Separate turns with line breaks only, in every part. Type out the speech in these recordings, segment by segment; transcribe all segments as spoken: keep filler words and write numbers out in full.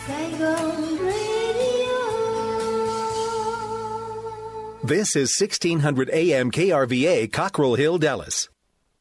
Saigon Radio.
This is sixteen hundred A M K R V A, Cockrell Hill, Dallas.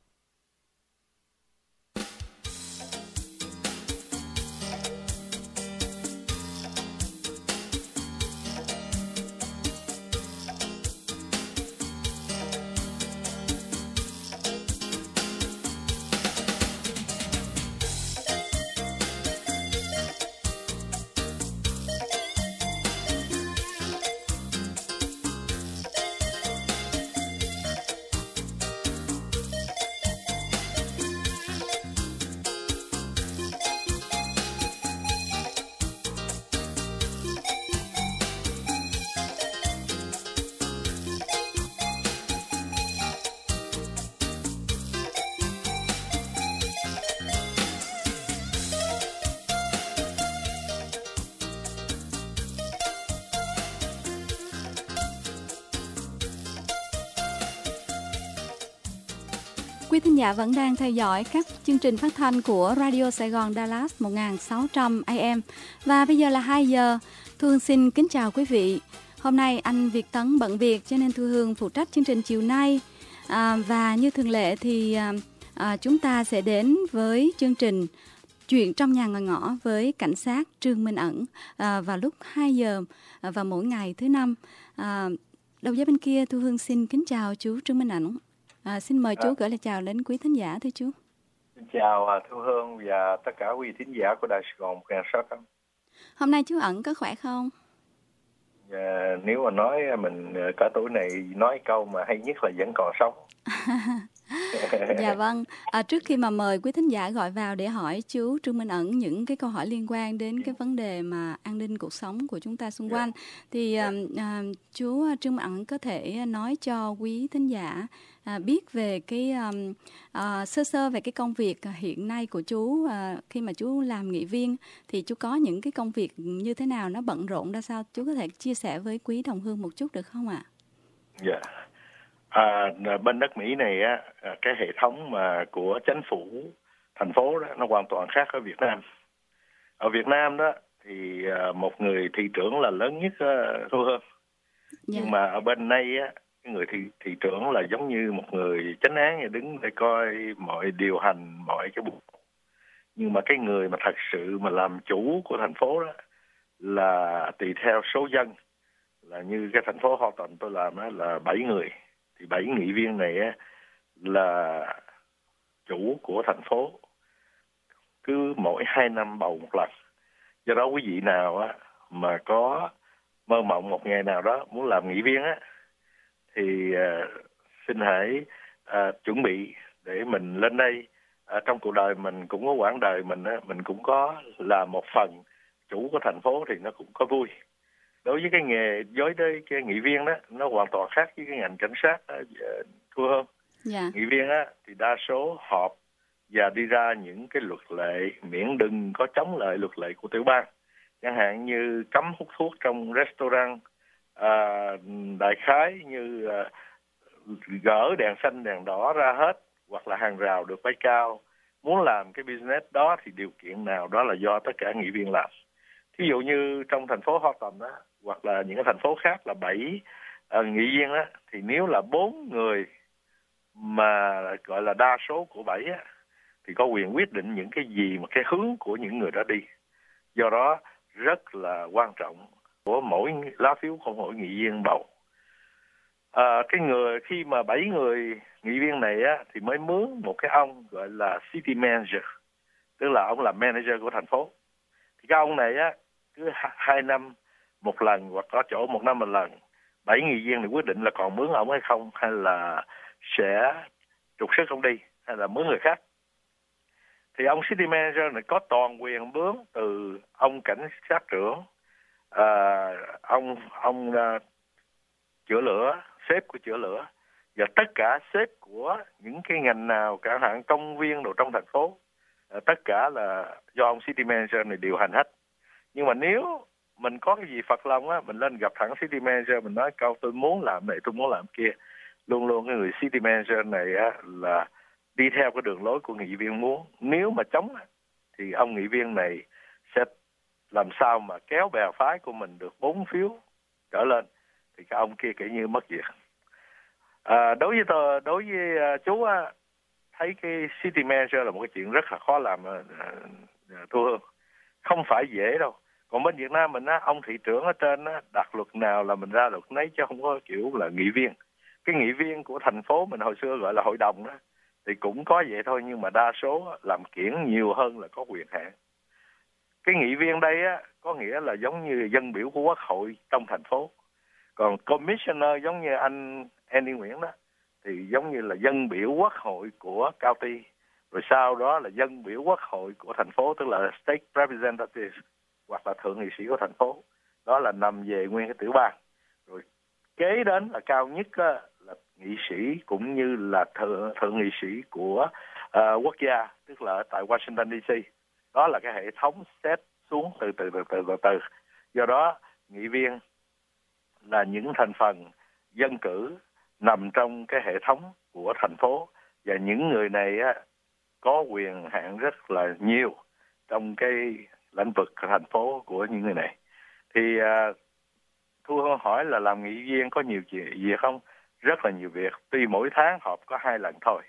Quý thính giả vẫn đang theo dõi các chương trình phát thanh của Radio Sài Gòn Dallas một nghìn sáu trăm A M. Và bây giờ là hai giờ. Thu Hương xin kính chào quý vị. Hôm nay anh Việt Tấn bận việc cho nên Thu Hương phụ trách chương trình chiều nay. À, và như thường lệ thì à, à, chúng ta sẽ đến với chương trình Chuyện trong nhà ngõ ngõ với cảnh sát Trương Minh Ẩn à, vào lúc hai giờ à, và mỗi ngày thứ năm. À, đầu dây bên kia Thu Hương xin kính chào chú Trương Minh Ẩn. À, xin mời chú à. gửi lời chào đến quý thính giả thưa chú.
Xin chào Thu Hương và tất cả quý thính giả của Đài Sài Gòn một nghìn sáu trăm.
Hôm nay chú Ẩn có khỏe không?
À, nếu mà nói mình cả tuổi này nói câu mà hay nhất là vẫn còn sống.
Dạ vâng. À, trước khi mà mời quý thính giả gọi vào để hỏi chú Trương Minh Ẩn những cái câu hỏi liên quan đến cái vấn đề mà an ninh cuộc sống của chúng ta xung quanh, thì à, à, chú Trương Minh Ẩn có thể nói cho quý thính giả à, biết về cái à, à, sơ sơ về cái công việc hiện nay của chú à, khi mà chú làm nghị viên, thì chú có những cái công việc như thế nào, nó bận rộn ra sao, chú có thể chia sẻ với quý đồng hương một chút được không ạ?
Dạ. Yeah. À, bên đất Mỹ này á, cái hệ thống mà của chính phủ thành phố đó nó hoàn toàn khác ở Việt Nam. Ở Việt Nam đó thì một người thị trưởng là lớn nhất Thu Hương. Yeah. Nhưng mà ở bên đây á, cái người thị thị trưởng là giống như một người chánh án đứng để coi mọi điều hành mọi cái bộ. Nhưng mà cái người mà thật sự mà làm chủ của thành phố đó là tùy theo số dân. Là như cái thành phố Horton tôi làm á, là bảy người. Thì bảy nghị viên này á, là chủ của thành phố, cứ mỗi hai năm bầu một lần. Do đó quý vị nào á, mà có mơ mộng một ngày nào đó muốn làm nghị viên á, thì uh, xin hãy uh, chuẩn bị để mình lên đây. Uh, trong cuộc đời mình cũng có quãng đời mình á, mình cũng có là một phần chủ của thành phố thì nó cũng có vui. Đối với cái nghề với đây cái nghị viên đó nó hoàn toàn khác với cái ngành cảnh sát thua hơn.
Yeah.
Nghị viên á thì đa số họp và đi ra những cái luật lệ miễn đừng có chống lại luật lệ của tiểu bang, chẳng hạn như cấm hút thuốc trong restaurant, à, đại khái như à, gỡ đèn xanh đèn đỏ ra hết, hoặc là hàng rào được phải cao. Muốn làm cái business đó thì điều kiện nào đó là do tất cả nghị viên làm. Thí dụ như trong thành phố Horton đó, hoặc là những cái thành phố khác là bảy uh, nghị viên đó, thì nếu là bốn người mà gọi là đa số của bảy á, thì có quyền quyết định những cái gì mà cái hướng của những người đó đi. Do đó rất là quan trọng của mỗi lá phiếu của mỗi nghị viên bầu. À, cái người khi mà bảy người nghị viên này á, thì mới mướn một cái ông gọi là city manager, tức là ông là manager của thành phố. Thì cái ông này á, cứ hai năm một lần hoặc có chỗ một năm một lần, bảy nghị viên này quyết định là còn mướn ông hay không, hay là sẽ trục xuất ông đi, hay là mướn người khác. Thì ông city manager này có toàn quyền mướn từ ông cảnh sát trưởng, à, ông ông uh, chữa lửa, sếp của chữa lửa, và tất cả sếp của những cái ngành nào, cả hạng công viên đồ trong thành phố, uh, tất cả là do ông city manager này điều hành hết. Nhưng mà nếu mình có cái gì phật lòng á, mình lên gặp thẳng city manager, mình nói câu tôi muốn làm này, tôi muốn làm kia. Luôn luôn cái người city manager này á, là đi theo cái đường lối của nghị viên muốn. Nếu mà chống thì ông nghị viên này sẽ làm sao mà kéo bè phái của mình được bốn phiếu trở lên, thì cái ông kia kiểu như mất việc. À, đối với tôi, đối với uh, chú á, thấy cái city manager là một cái chuyện rất là khó làm, uh, uh, Thu Hương, không phải dễ đâu. Còn bên Việt Nam mình á, ông thị trưởng ở trên á, đặt luật nào là mình ra luật nấy, chứ không có kiểu là nghị viên. Cái nghị viên của thành phố mình hồi xưa gọi là hội đồng đó, thì cũng có vậy thôi, nhưng mà đa số làm kiển nhiều hơn là có quyền hạn. Cái nghị viên đây á, có nghĩa là giống như dân biểu của quốc hội trong thành phố. Còn commissioner giống như anh Andy Nguyễn đó, thì giống như là dân biểu quốc hội của county, rồi sau đó là dân biểu quốc hội của thành phố, tức là state representative hoặc là thượng nghị sĩ của thành phố. Đó là nằm về nguyên cái tiểu bang. Rồi kế đến là cao nhất á, là nghị sĩ cũng như là thượng, thượng nghị sĩ của uh, quốc gia, tức là tại Washington đê xê. Đó là cái hệ thống xếp xuống từ từ từ từ từ từ. Do đó nghị viên là những thành phần dân cử nằm trong cái hệ thống của thành phố, và những người này á, có quyền hạn rất là nhiều trong cái lĩnh vực thành phố của những người này. Thì à, Thu Hương hỏi là làm nghị viên có nhiều chuyện gì không? Rất là nhiều việc, tuy mỗi tháng họp có hai lần thôi.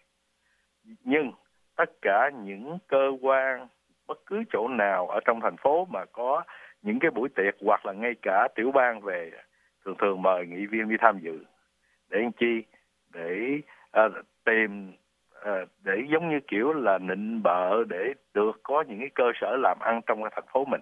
Nhưng tất cả những cơ quan, bất cứ chỗ nào ở trong thành phố mà có những cái buổi tiệc hoặc là ngay cả tiểu bang về, thường thường mời nghị viên đi tham dự. Để làm chi? Để uh, tìm, uh, để giống như kiểu là nịnh bợ, để được có những cái cơ sở làm ăn trong cái thành phố mình.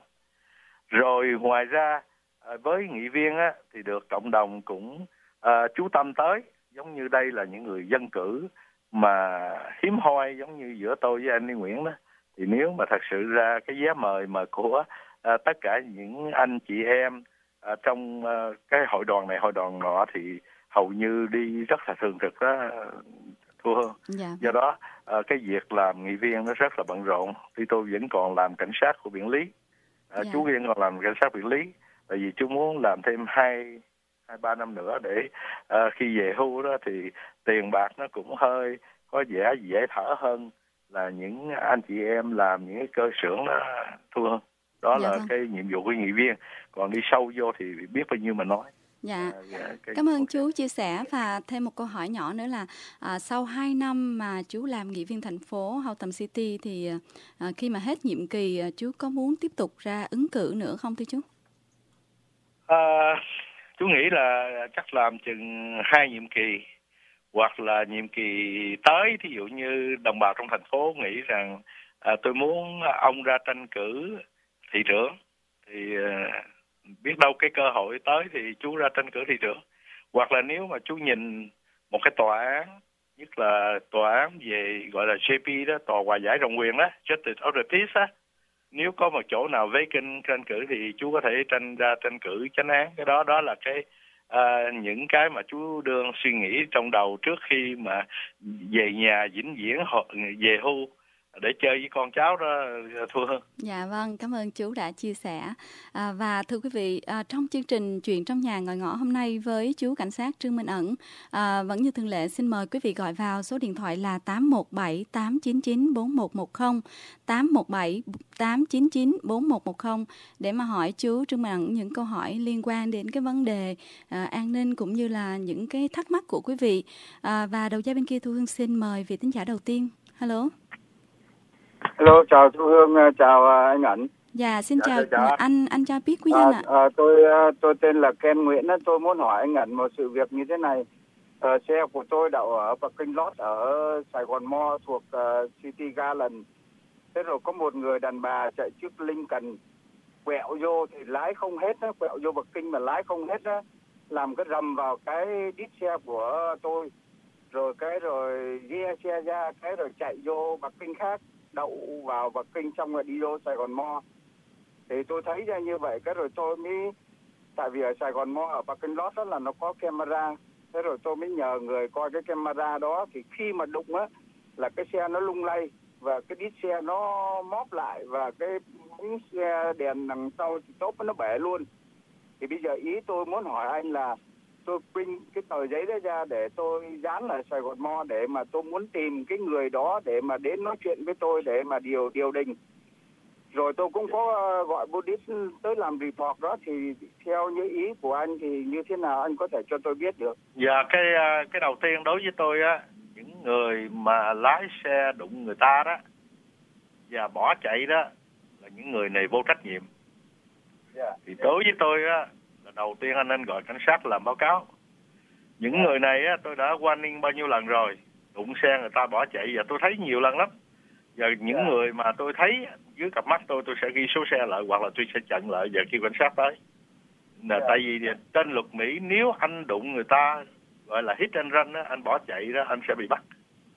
Rồi ngoài ra, uh, với nghị viên á, thì được cộng đồng cũng uh, chú tâm tới. Giống như đây là những người dân cử mà hiếm hoi, giống như giữa tôi với anh Lê Nguyễn đó. Thì nếu mà thật sự ra cái vé mời mà của uh, tất cả những anh chị em uh, trong uh, cái hội đoàn này, hội đoàn nọ, thì hầu như đi rất là thường trực đó, Thu Hương.
Dạ.
Do đó uh, cái việc làm nghị viên nó rất là bận rộn. Thì tôi vẫn còn làm cảnh sát của Biển Lý. Uh, dạ. Chú Viên còn làm cảnh sát Biển Lý. Tại vì chú muốn làm thêm hai hai ba năm nữa để uh, khi về hưu đó thì tiền bạc nó cũng hơi có vẻ dễ thở hơn là những anh chị em làm những cái cơ xưởng đó, Thu Hương. Đó dạ là vâng. Cái nhiệm vụ của nghị viên. Còn đi sâu vô thì biết bao nhiêu mà nói.
Dạ, à, dạ cái... cảm ơn chú chia sẻ. Và thêm một câu hỏi nhỏ nữa là à, sau hai năm mà chú làm nghị viên thành phố Houghton City thì à, khi mà hết nhiệm kỳ chú có muốn tiếp tục ra ứng cử nữa không thưa chú?
À, chú nghĩ là chắc làm chừng hai nhiệm kỳ, hoặc là nhiệm kỳ tới, thí dụ như đồng bào trong thành phố nghĩ rằng à, tôi muốn ông ra tranh cử thị trưởng, thì à, biết đâu cái cơ hội tới thì chú ra tranh cử thị trưởng. Hoặc là nếu mà chú nhìn một cái tòa án, nhất là tòa án về gọi là J P đó, tòa hòa giải rộng quyền đó, Justice of the Peace á, nếu có một chỗ nào vacant tranh cử thì chú có thể tranh ra tranh cử chánh án. Cái đó đó là cái à, những cái mà chú đương suy nghĩ trong đầu trước khi mà về nhà vĩnh viễn về hưu để chơi với con cháu đó, Thu Hương.
Dạ vâng, cảm ơn chú đã chia sẻ. À, và thưa quý vị, à, trong chương trình Chuyện trong nhà ngõ ngõ hôm nay với chú cảnh sát Trương Minh Ẩn, à, vẫn như thường lệ xin mời quý vị gọi vào số điện thoại là tám một bảy tám chín chín bốn một một không, tám một bảy tám chín chín bốn một một không để mà hỏi chú Trương Minh Ẩn những câu hỏi liên quan đến cái vấn đề à, an ninh cũng như là những cái thắc mắc của quý vị. À, và đầu dây bên kia Thu Hương xin mời vị thính giả đầu tiên. Hello.
Hello, chào Thu Hương, chào anh Ẩn.
Dạ, xin
dạ,
chào,
chào
anh, anh cho biết quý danh ạ.
À, à, tôi tôi tên là Ken Nguyễn, tôi muốn hỏi anh Ẩn một sự việc như thế này. À, xe của tôi đậu ở parking lot ở Sài Gòn Mall thuộc uh, City Garden. Thế rồi có một người đàn bà chạy chiếc Lincoln quẹo vô thì lái không hết, đó, quẹo vô Bắc Kinh mà lái không hết, đó, làm cái rầm vào cái đít xe của tôi. Rồi cái rồi ghe xe ra, cái rồi chạy vô Bắc Kinh khác, đậu vào Bắc Kinh xong rồi đi vô Sài Gòn Mall. Thì tôi thấy ra như vậy, cái rồi tôi mới, tại vì ở Sài Gòn Mall ở parking lot đó là nó có camera, thế rồi tôi mới nhờ người coi cái camera đó, thì khi mà đụng á là cái xe nó lung lay và cái đít xe nó móp lại và cái bóng xe đèn đằng sau thì tốp nó bể luôn. Thì bây giờ ý tôi muốn hỏi anh là tôi print cái tờ giấy đó ra để tôi dán ở Sài Gòn Mall để mà tôi muốn tìm cái người đó để mà đến nói chuyện với tôi để mà điều điều đình. Rồi tôi cũng có gọi Buddhist tới làm report đó, thì theo như ý của anh thì như thế nào, anh có thể cho tôi biết được?
Dạ, cái cái đầu tiên đối với tôi á, những người mà lái xe đụng người ta đó và bỏ chạy đó là những người này vô trách nhiệm.
Yeah.
Thì đối với tôi á, là đầu tiên anh nên gọi cảnh sát làm báo cáo. Những yeah. người này á, tôi đã warning bao nhiêu lần rồi, đụng xe người ta bỏ chạy, và tôi thấy nhiều lần lắm. Và những yeah. người mà tôi thấy dưới cặp mắt tôi, tôi sẽ ghi số xe lại, hoặc là tôi sẽ chặn lại và kêu cảnh sát tới. Là yeah. tại vì trên luật Mỹ, nếu anh đụng người ta gọi là hit and run á, anh bỏ chạy đó, anh sẽ bị bắt.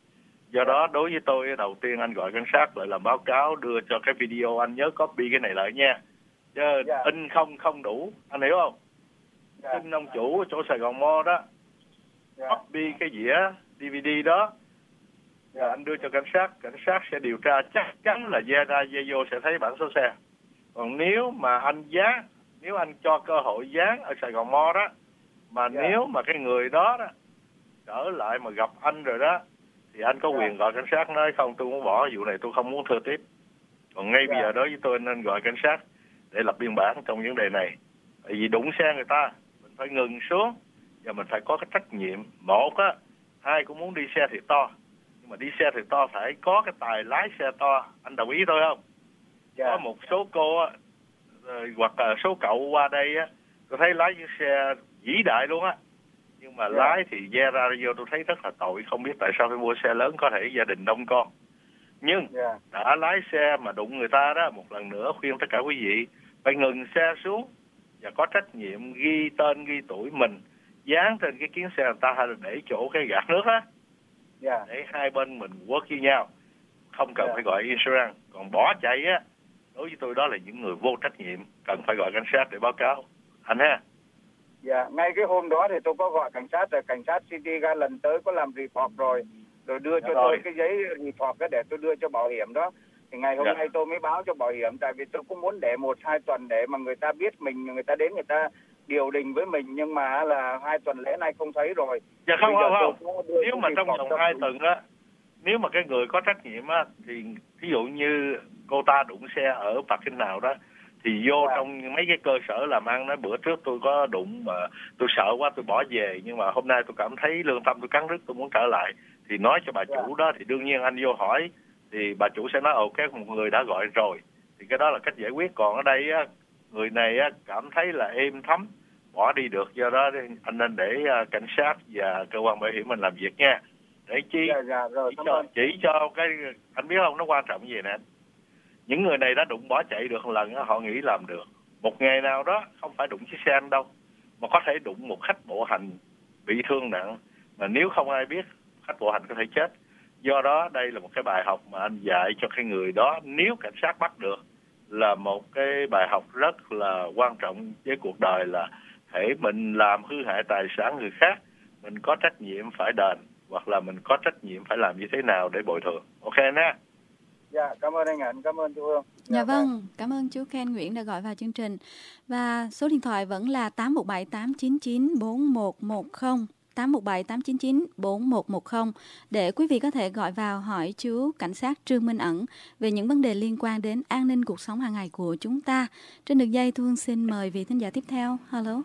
Do đó đối với tôi, đầu tiên anh gọi cảnh sát lại làm báo cáo, đưa cho cái video, anh nhớ copy cái này lại nha. Chứ yeah. in không không đủ, anh hiểu không? Yeah. In ông chủ ở chỗ Sài Gòn Mall đó, yeah. copy cái dĩa đê vê đê đó, yeah. anh đưa cho cảnh sát, cảnh sát sẽ điều tra, chắc chắn là ve ra ve vô sẽ thấy bản số xe. Còn nếu mà anh dán, nếu anh cho cơ hội dán ở Sài Gòn Mall đó, mà yeah. nếu mà cái người đó đó trở lại mà gặp anh rồi đó, thì anh có quyền gọi cảnh sát, nói không, tôi muốn bỏ vụ này, tôi không muốn thưa tiếp. Còn ngay yeah. bây giờ đối với tôi nên gọi cảnh sát để lập biên bản trong vấn đề này. Tại vì đụng xe người ta, mình phải ngừng xuống và mình phải có cái trách nhiệm. Một á, hai cũng muốn đi xe thiệt to, nhưng mà đi xe thiệt to phải có cái tài lái xe to. Anh đồng ý tôi không? Yeah. Có một số cô á, hoặc là số cậu qua đây á, tôi thấy lái chiếc xe vĩ đại luôn á, nhưng mà yeah. lái thì ve ra vô tôi thấy rất là tội. Không biết tại sao phải mua xe lớn, có thể gia đình đông con. Nhưng yeah. đã lái xe mà đụng người ta đó, một lần nữa khuyên tất cả quý vị phải ngừng xe xuống và có trách nhiệm ghi tên, ghi tuổi mình, dán trên cái kiến xe người ta, hay là để chỗ cái gạt nước á, yeah. để hai bên mình work với nhau, không cần yeah. phải gọi insurance. Còn bỏ chạy á, đối với tôi đó là những người vô trách nhiệm, cần phải gọi cảnh sát để báo cáo anh ha.
Dạ, ngay cái hôm đó thì tôi có gọi cảnh sát rồi, cảnh sát City Garden tới có làm report rồi, rồi đưa cho dạ tôi rồi. Cái giấy report đó để tôi đưa cho bảo hiểm đó. Thì ngày hôm dạ. nay tôi mới báo cho bảo hiểm, tại vì tôi cũng muốn để một hai tuần để mà người ta biết mình, người ta đến người ta điều đình với mình, nhưng mà là hai tuần lễ nay không thấy rồi.
Dạ không không không. Nếu mà trong vòng hai tuần á, nếu mà cái người có trách nhiệm á, thì ví dụ như cô ta đụng xe ở parking nào đó, thì vô à. trong mấy cái cơ sở làm ăn đó, bữa trước tôi có đụng mà tôi sợ quá tôi bỏ về, nhưng mà hôm nay tôi cảm thấy lương tâm tôi cắn rứt, tôi muốn trở lại, thì nói cho bà chủ à. đó, thì đương nhiên anh vô hỏi thì bà chủ sẽ nói ok, một người đã gọi rồi, thì cái đó là cách giải quyết. Còn ở đây á, người này á, cảm thấy là êm thấm bỏ đi được, do đó anh nên để cảnh sát và cơ quan bảo hiểm mình làm việc nha. Để chi
dạ, dạ, rồi,
chỉ, cho, chỉ cho cái anh biết không, nó quan trọng gì nè. Những người này đã đụng bỏ chạy được một lần, họ nghĩ làm được. Một ngày nào đó không phải đụng chiếc xe anh đâu, mà có thể đụng một khách bộ hành bị thương nặng, mà nếu không ai biết, khách bộ hành có thể chết. Do đó đây là một cái bài học mà anh dạy cho cái người đó, nếu cảnh sát bắt được, là một cái bài học rất là quan trọng với cuộc đời, là hễ mình làm hư hại tài sản người khác, mình có trách nhiệm phải đền, hoặc là mình có trách nhiệm phải làm như thế nào để bồi thường. Ok nè.
Dạ, cảm ơn anh Hạnh, cảm ơn chú Hương.
Dạ, dạ vâng, cảm ơn chú Ken Nguyễn đã gọi vào chương trình. Và số điện thoại vẫn là tám một bảy tám chín chín bốn một một không, tám một bảy tám chín chín bốn một một không, để quý vị có thể gọi vào hỏi chú cảnh sát Trương Minh Ẩn về những vấn đề liên quan đến an ninh cuộc sống hàng ngày của chúng ta. Trên đường dây, Thu Hương xin mời vị thính giả tiếp theo. Hello.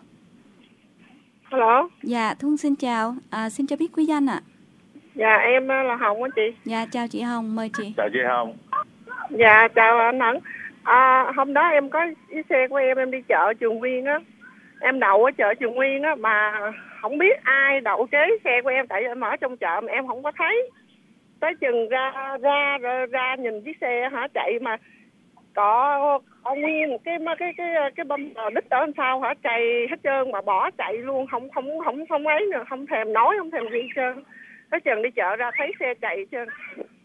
Hello.
Dạ, Thu Hương xin chào. À, xin cho biết quý danh ạ. À.
Dạ, em là Hồng á chị.
Dạ, chào chị Hồng, mời chị.
Chào chị Hồng.
Dạ, chào anh Ẩn. À, hôm đó em có chiếc xe của em, em đi chợ Trường Nguyên á. Em đậu ở chợ Trường Nguyên á, mà không biết ai đậu kế xe của em, tại vì em ở trong chợ mà em không có thấy. Tới chừng ra ra ra, ra nhìn chiếc xe hả chạy mà có có nguyên một cái cái cái cái bấm đít ở sau hả, chạy hết trơn mà bỏ chạy luôn, không không không không ấy nữa, không thèm nói, không thèm gì hết trơn. Tới chừng đi chợ ra thấy xe chạy hết trơn.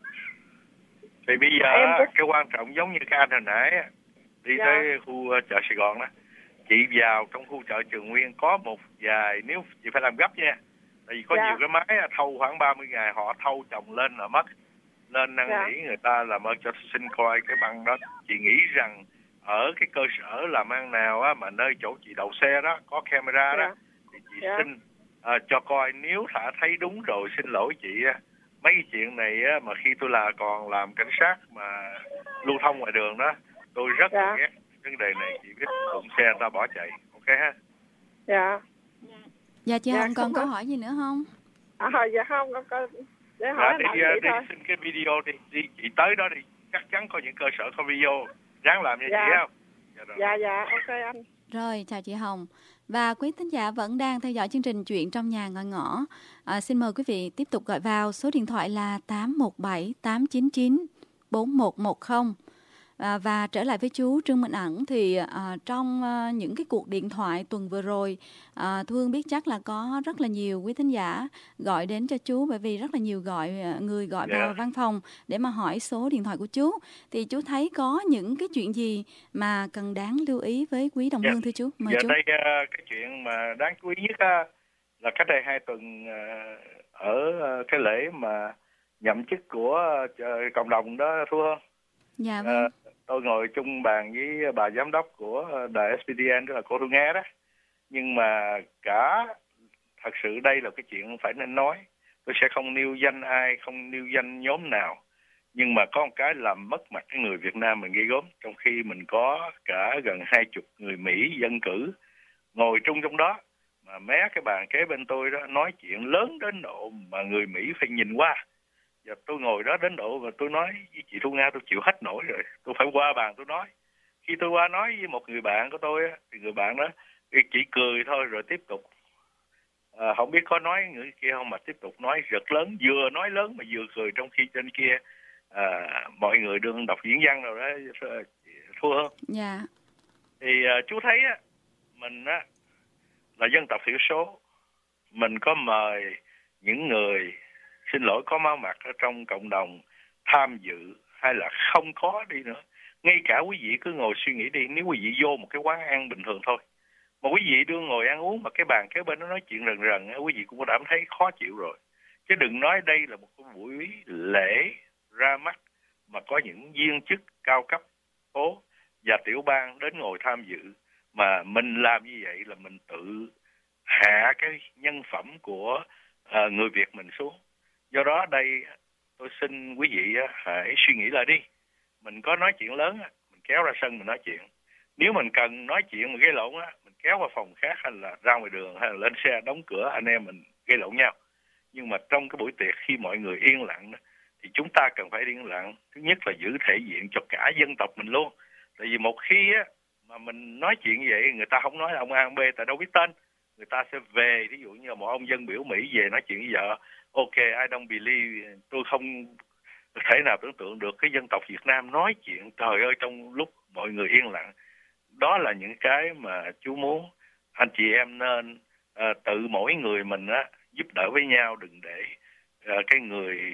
Thì bây giờ em có... cái quan trọng giống như cái anh hồi nãy đi dạ. tới khu chợ Sài Gòn đó, chị vào trong khu chợ Trường Nguyên có một vài, nếu chị phải làm gấp nha, tại vì có dạ. nhiều cái máy thâu khoảng ba mươi ngày, họ thâu chồng lên là mất, nên năn dạ. nỉ người ta làm ơn cho xin coi cái băng đó. Chị nghĩ rằng ở cái cơ sở làm ăn nào á, mà nơi chỗ chị đậu xe đó có camera dạ. đó, thì chị dạ. xin à, cho coi, nếu thả thấy đúng rồi xin lỗi chị á. Mấy cái chuyện này á, mà khi tôi là còn làm cảnh sát mà lưu thông ngoài đường đó, Tôi rất
Dạ.
là ghét vấn đề này, chỉ biết đụng xe người ta bỏ chạy. Ok ha?
Dạ.
Dạ chị
Dạ,
Hồng còn
không
câu
có.
hỏi gì nữa không?
À, dạ không, con coi để hỏi
Dạ,
anh
đi,
Đặng
đi,
vậy
đi
thôi.
xin cái video đi, đi chị tới đó đi, chắc chắn có những cơ sở có video, ráng làm nha
Dạ.
chị không? Dạ, rồi.
Dạ, dạ, ok anh.
Rồi, chào chị Hồng. Và quý thính giả vẫn đang theo dõi chương trình Chuyện trong nhà ngõ ngõ. À, xin mời quý vị tiếp tục gọi vào số điện thoại là tám một bảy tám chín chín bốn một một không. À, và trở lại với chú Trương Minh Ẩn thì à, trong à, những cái cuộc điện thoại tuần vừa rồi, à, Thu Hương biết chắc là có rất là nhiều quý thính giả gọi đến cho chú, bởi vì rất là nhiều gọi người gọi
Dạ.
vào văn phòng để mà hỏi số điện thoại của chú. Thì chú thấy có những cái chuyện gì mà cần đáng lưu ý với quý đồng
Dạ.
hương thưa chú? Mời
Dạ,
chú.
đây uh, cái chuyện mà đáng chú ý nhất uh, là cách đây hai tuần uh, ở uh, cái lễ mà nhậm chức của uh, cộng đồng đó Thu Hương.
Dạ vâng.
Uh, tôi ngồi chung bàn với bà giám đốc của đài ét pê đê en, tức là cô Thu Nga đó. Nhưng mà cả thật sự đây là cái chuyện phải nên nói. Tôi sẽ không nêu danh ai, không nêu danh nhóm nào. Nhưng mà có một cái làm mất mặt cái người Việt Nam mình ghê gớm, trong khi mình có cả gần hai chục người Mỹ dân cử ngồi chung trong đó, mà mé cái bàn kế bên tôi đó nói chuyện lớn đến độ mà người Mỹ phải nhìn qua. Và tôi ngồi đó đến độ và tôi nói với chị Thu Nga tôi chịu hết nổi rồi, tôi phải qua bàn tôi nói. Khi tôi qua nói với một người bạn của tôi thì người bạn đó chỉ cười thôi rồi tiếp tục. À, không biết có nói người kia không mà tiếp tục nói rất lớn, vừa nói lớn mà vừa cười, trong khi trên kia à, mọi người đương đọc diễn văn rồi đó thua hơn.
Dạ.
Thì à, chú thấy á, mình á là dân tộc thiểu số, mình có mời những người xin lỗi có máu mặt ở trong cộng đồng tham dự hay là không có đi nữa. Ngay cả quý vị cứ ngồi suy nghĩ đi, nếu quý vị vô một cái quán ăn bình thường thôi, mà quý vị đương ngồi ăn uống mà cái bàn kế bên nó nói chuyện rần rần, quý vị cũng cảm thấy khó chịu rồi. Chứ đừng nói đây là một cái buổi lễ ra mắt mà có những viên chức cao cấp phố và tiểu bang đến ngồi tham dự, mà mình làm như vậy là mình tự hạ cái nhân phẩm của uh, người Việt mình xuống. Do đó đây tôi xin quý vị uh, hãy suy nghĩ lại đi. Mình có nói chuyện lớn, mình kéo ra sân mình nói chuyện. Nếu mình cần nói chuyện mà gây lộn á, mình kéo vào phòng khác hay là ra ngoài đường hay là lên xe đóng cửa, anh em mình gây lộn nhau. Nhưng mà trong cái buổi tiệc khi mọi người yên lặng đó, thì chúng ta cần phải yên lặng. Thứ nhất là giữ thể diện cho cả dân tộc mình luôn. Tại vì một khi á mà mình nói chuyện như vậy, người ta không nói là ông A ông B, tại đâu biết tên. Người ta sẽ về, ví dụ như là một ông dân biểu Mỹ về nói chuyện với vợ, ok, I don't believe, tôi không thể nào tưởng tượng được cái dân tộc Việt Nam nói chuyện, trời ơi, trong lúc mọi người yên lặng. Đó là những cái mà chú muốn anh chị em nên uh, tự mỗi người mình á giúp đỡ với nhau, đừng để uh, cái người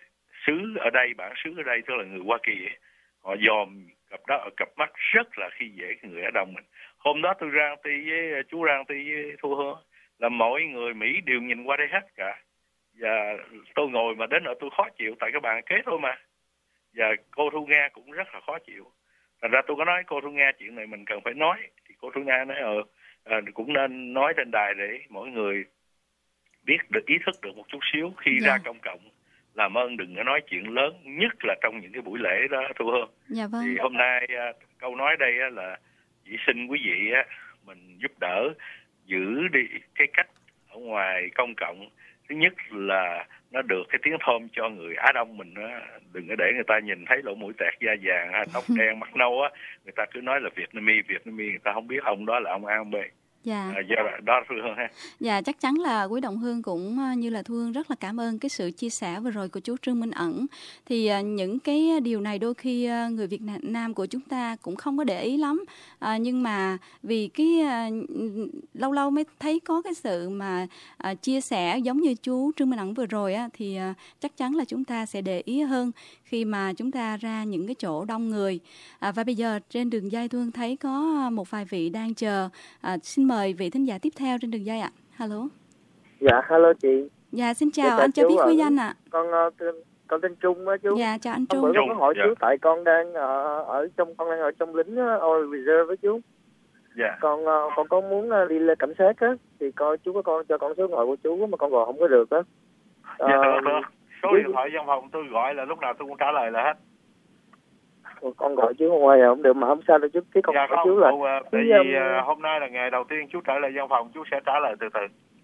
xứ ở đây, bản xứ ở đây, tức là người Hoa Kỳ ấy, họ dòm cặp đó cặp mắt rất là khi dễ cái người Á Đông mình. Hôm đó tôi ra ti với chú ra ti với Thu Hương là mọi người Mỹ đều nhìn qua đây hết cả, và tôi ngồi mà đến ở tôi khó chịu tại cái bàn kế thôi mà, và cô Thu Nga cũng rất là khó chịu. Thành ra tôi có nói cô Thu Nga chuyện này mình cần phải nói, thì cô Thu Nga nói ờ à, cũng nên nói trên đài để mỗi người biết được, ý thức được một chút xíu khi dạ. ra công cộng. Làm ơn đừng có nói chuyện lớn, nhất là trong những cái buổi lễ đó Thu Hương.
Dạ vâng.
Thì hôm nay câu nói đây là chỉ xin quý vị mình giúp đỡ giữ đi cái cách ở ngoài công cộng. Thứ nhất là nó được cái tiếng thơm cho người Á Đông mình đó. Đừng có để người ta nhìn thấy lỗ mũi tẹt da vàng, tóc đen mắt nâu á, người ta cứ nói là Vietnamese, Vietnamese, người ta không biết ông đó là ông A ông B.
Dạ.
À, do đó Thu Hương ha.
Dạ, chắc chắn là quý đồng hương cũng như là Thu Hương rất là cảm ơn cái sự chia sẻ vừa rồi của chú Trương Minh Ẩn. Thì uh, những cái điều này đôi khi uh, người Việt Nam của chúng ta cũng không có để ý lắm. Uh, nhưng mà vì cái uh, lâu lâu mới thấy có cái sự mà uh, chia sẻ giống như chú Trương Minh Ẩn vừa rồi á, thì uh, chắc chắn là chúng ta sẽ để ý hơn khi mà chúng ta ra những cái chỗ đông người. Uh, và bây giờ trên đường dây Thu Hương thấy có một vài vị đang chờ. Uh, xin mời vị thính giả tiếp theo trên đường dây ạ. Hello.
Dạ, hello chị.
Dạ, xin chào, anh cho biết quý danh ạ.
Con uh, tên, con tên Trung á chú.
Dạ, chào anh Trung.
Hôm bữa con có hỏi
dạ.
chú tại con đang ở, ở trong con đang ở trong lính Oil Reserve với chú.
Dạ.
Con uh, con có muốn uh, đi lên cảnh sát á, thì coi chú có con cho con số điện thoại của chú mà con gọi không có được á.
Dạ, uh, số điện thoại văn phòng tôi gọi là lúc nào tôi cũng trả lời là hết.
Con gọi chú ngoài không được mà không sao đâu chú. Cái con
dạ
gọi
không,
chú là
Ủa, tại vì um... hôm nay là ngày đầu tiên chú trở lại văn phòng, chú sẽ trả lời từ từ.